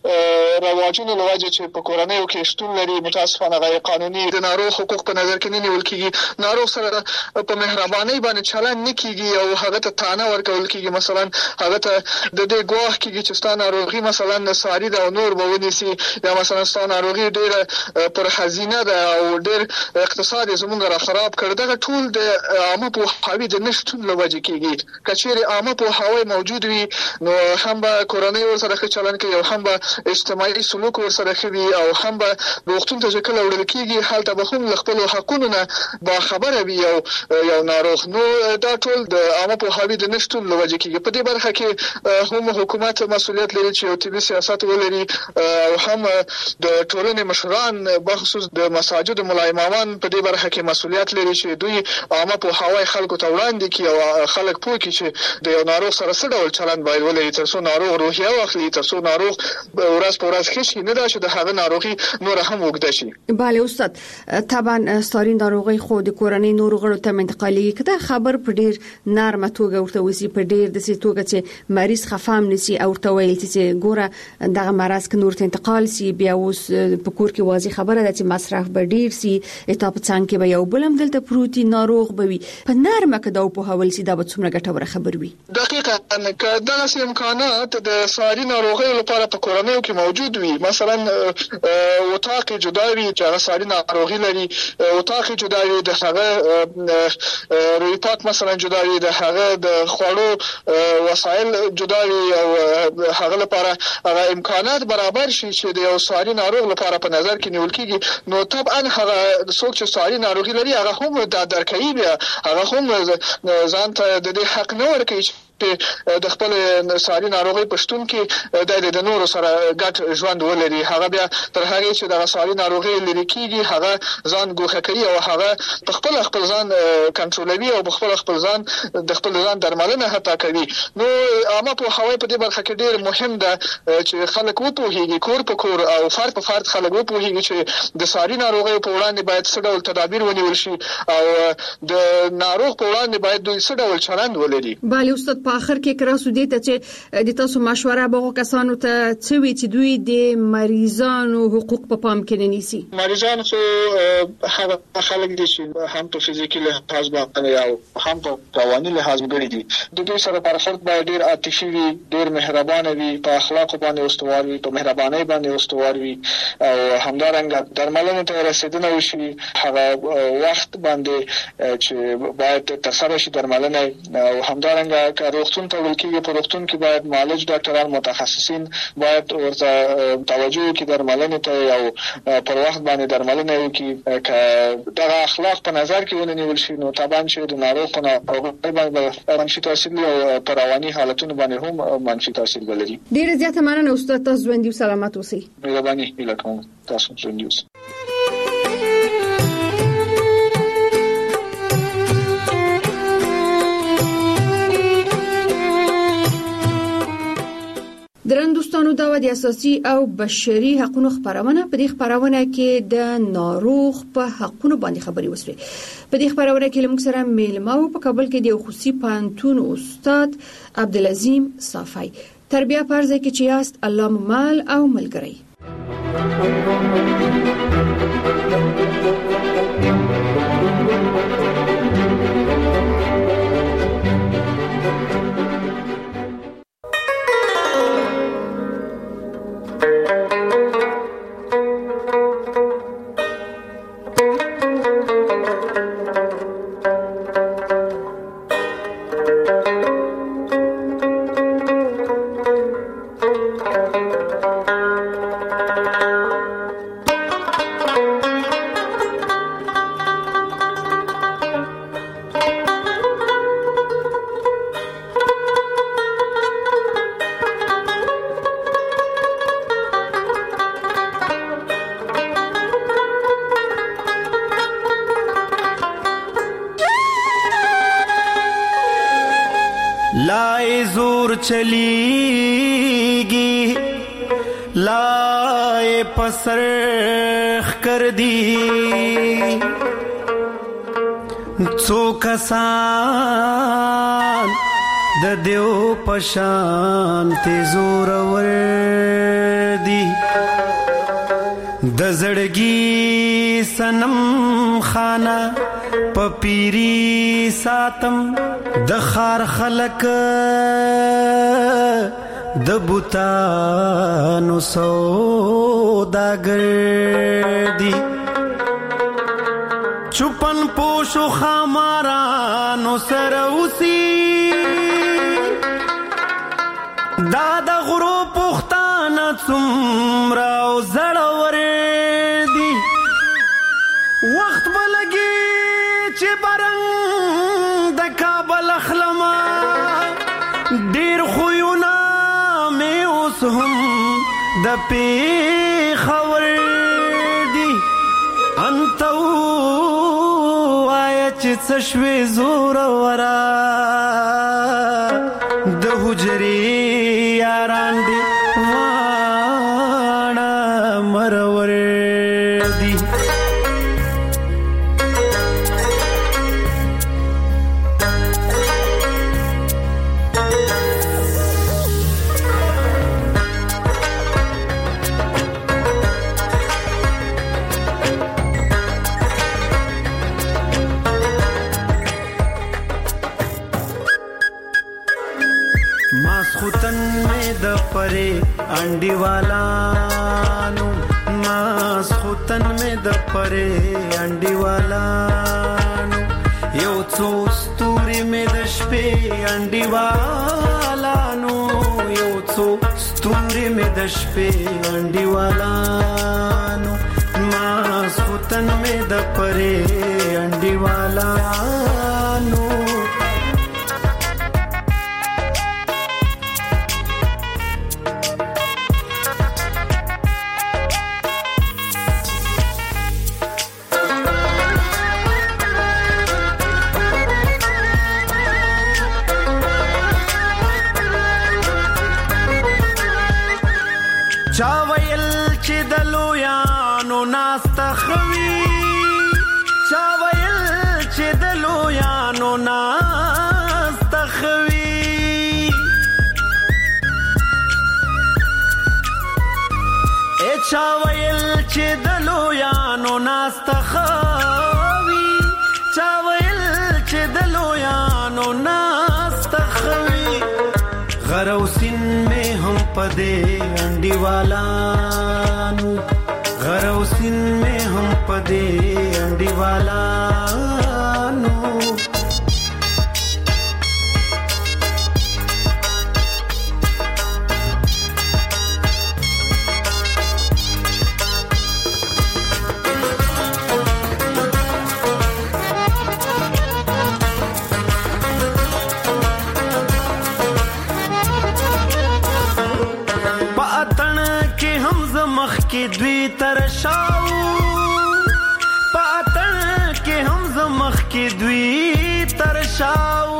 رواجونو له وجې چې په کورنیو کې شتون لري متاسفانه غیر قانوني د ناروغ حقوق په نظر کې نه نیول کېږي ناروغ سره په مهربانۍ باندې چلند نه کېږي او هغه ته تانه ورکول کېږي مثلا هغه ته د دې ګواه کېږي چې ستا ناروغي مثلا ساري ده او نور به ونیسي یا مثلا ستا ناروغي ډېره پر خزینه ده او ډېر اقتصاد یې زموږ را خراب کړ دغه ټول د عامه پوهاوي د نشتون له وجې کېږي که چېرې عامه پوهاوی موجود وي نو هم به کورنۍ ورسره ښه چلند کوي او هم به اجتماعي سلوک ورسره ښه وي او هم به روغتون ته چې کله وړل کېږي هلته به هم له خپلو حقونو نه باخبره وي یو یو ناروغ نو دا ټول د عامه پوهاوي د نشتون له وجې کېږي په دې برخه کې هم حکومت مسؤلیت لري چې یو طبي سیاست ولري او هم د ټولنې مشران بخصوص د مساجد ملا امامان په دې برخه کې مسؤلیت لري چې دوی عامه پوهاوی خلکو ته وړاندې کړي او خلک پوه کړي چې د یو ناروغ سره څه ډول چلند باید ولري ترڅو ناروغ روحیه واخلي ترڅو ناروغ ورځ په ورځ ښه شي نه دا چې د هغه ناروغي نور هم اوږده شي. بله استاد طبعا ساري ناروغي خو د کورنۍ نورو غړو ته منتقلیږي کله خبر په ډیر نرمه توګه ورته وسی په ډیر د سي توګه چې مریض خفام نسی او ورته ویل چې ګوره دغه مرز ک نور ته انتقال سي بیا اوس په کور کې واضح خبره ده چې مصرف به ډیر سي اتاپ څنګه به یو بلم دلته پروتي ناروغ بوي په نرمه کې دا په حواله سي دا به څومره ګټوره خبر وي. دقیقاً که دغه امکانات د ساري ناروغي لپاره په کورنۍ کې موجود وي مثلا وطاق جدا وي چې هغه ساري ناروغي لري وطاق جدا وي د هغه ریپات مثلا جدا وي د هغه د خوړو وسایل جدا وي او هغه لپاره هغه امکانات برابر شي چې د یو ساري ناروغ لپاره په نظر کې نیول کېږي نو طبعا هغه څوک چې ساري ناروغي لري هغه هم د درکې بیا هغه هم ځان ته د دې حق نه ورکوي د خپل ساري ناروغي پښتون کې د د نورو سره ګډ ژوند ولري هغه بیا تر هغه چې د ساري ناروغي لري کېږي هغه ځان ګوښه کوي او هغه په خپل خپل ځان کنټرولوي او په خپل خپل ځان د خپل ځان درملنه حتی کوي نو عامه په هوای په دې برخه کې ډېر مهم ده چې خلک وپوهیږي کور په کور او فرد په فرد خلک وپوهیږي چې د ساري ناروغي په وړاندې باید څه ډول تدابیر ونیول شي او د ناروغ په وړاندې باید دوی څه ډول چلند ولري. بله استاد په اخر کې کراسو دې ته چې د تاسو مشوره به کسانو ته څه وی چې دوی د مریضانو حقوق په پام کې نیسي. مریضان خو هغه خلک دي چې هم په فزیکي لحاظ باندې او هم په رواني لحاظ غړي دي د دوی سره برخورد باید ډیر عاطفي وي ډیر مهربانه وي په اخلاق باندې استوار وي په مهرباني باندې استوار وي او همدارنګه درملنه ته رسیدنه وشي هغه وخت باندې چې باید ترسره شي درملنه او همدارنګه که روغتون ته ولکېږي په روغتون کې باید معالج ډاکټران متخصصین باید ورته توجه وکړي درملنې ته او پر وخت باندې درملنه وکړي که دغه اخلاق په نظر کې ونیول شي نو طبعا چې د ناروغ په ناروغۍ باندې منفي تاثیر او پر رواني حالتونو باندې هم منفي تاثیر ولري. ډیره زیاته مننه استاد تاسو ژوندۍ او سلامت اوسئ. مهرباني الهکم تاسو ژوندۍ اوسئ. درن دوستانو دا و د اساسي او بشري حقوقو خبرونه په دې خبرونه کې د ناروغ په حقوقو باندې خبري وسوي. په دې خبرونه کې لمک سره میلمه او په کابل کې د خصوصي پانتون استاد عبدالعظیم صافی تربیه پرځه کې چې یاست الله مال او ملګری. لای زور چلیږي لای پسرخ کر دی څو کسان د دیو پشان ته زور ور دی د زړګي سنم خانه پپیری ساتم د خار خلق د بوتانو سوداګر دی چوپن پوشو خامارانو سره اوسي دا د غرو پختانه څومره او زړور دی وخت بلګي چې برنګ د کابل اخلما ډیر خوونه مې اوس هم د پیښور دی انت وای چې څه شوي زور ورا د حجرې یاران دی واړه مرور دی پرے انڈی والانو ماس خوتن میں د پرے انڈی والانو یو څو ستوري میں د شپې انڈی والانو یو څو ستوري میں د شپې انڈی والانو ماس خوتن میں د پرے انڈی والانو چاویل چې دلو یانو ناستخوي چاویل چې دلو یانو ناستخوي اے چاویل چې دلو یانو ناستخوي چاویل چې دلو یانو ناستخوي غروسین میں ہم پدے انڈی والانو غروسین میں ہم پدے انڈی والانو کې دوی ترشاو پاتن کې هم زمخ کې دوی ترشاو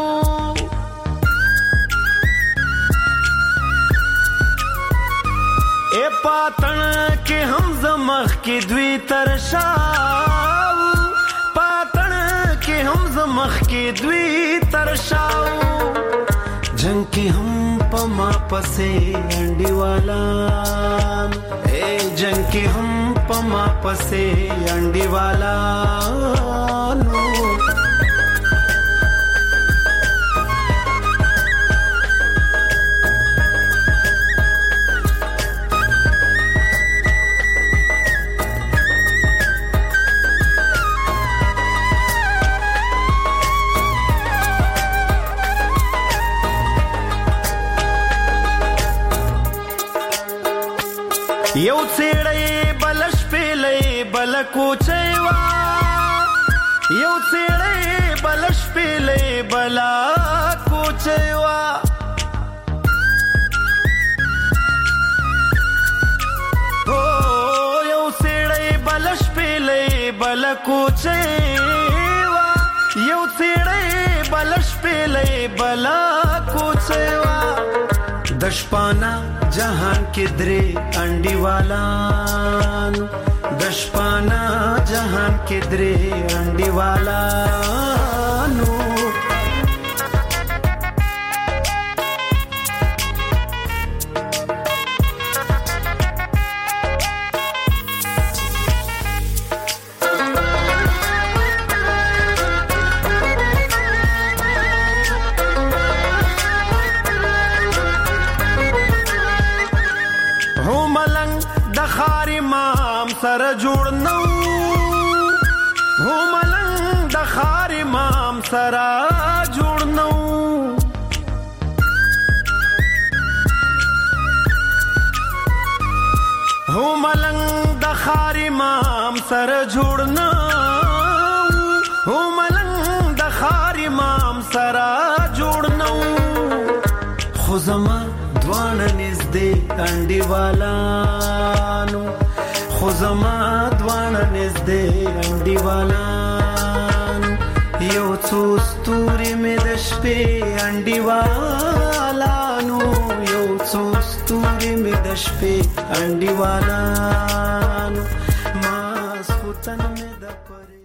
اے پاتن کې هم زمخ کې دوی ترشاو پاتن کې هم زمخ کې دوی ترشاو جنگ کې هم پما پسې انډي والا اے جنگ کې هم پما پسې انډي والا نو یو څېړې بلش پیلې بل کوچېوا یو څېړې بلش پیلې بل کوچېوا او یو څېړې بلش پیلې بل کوچېوا یو څېړې بلش پلې بلا کوڅوا د شپانا جهان کې درې انډي والانو د شپانا جهان کې درې انډي والانو سره جوړ نو هو ملنګ د خار امام سره جوړ نو هو ملنګ د خار امام سره جوړ نو هو ملنګ د خار امام سره جوړ نو خو زما دوانه نږدې انډي والانو خو زما دوانه نږدې انډي والانو یو څو ستوري مې د شپې انډي والانو یو څو ستوري مې د شپې انډي والانو ما سخوتن مې د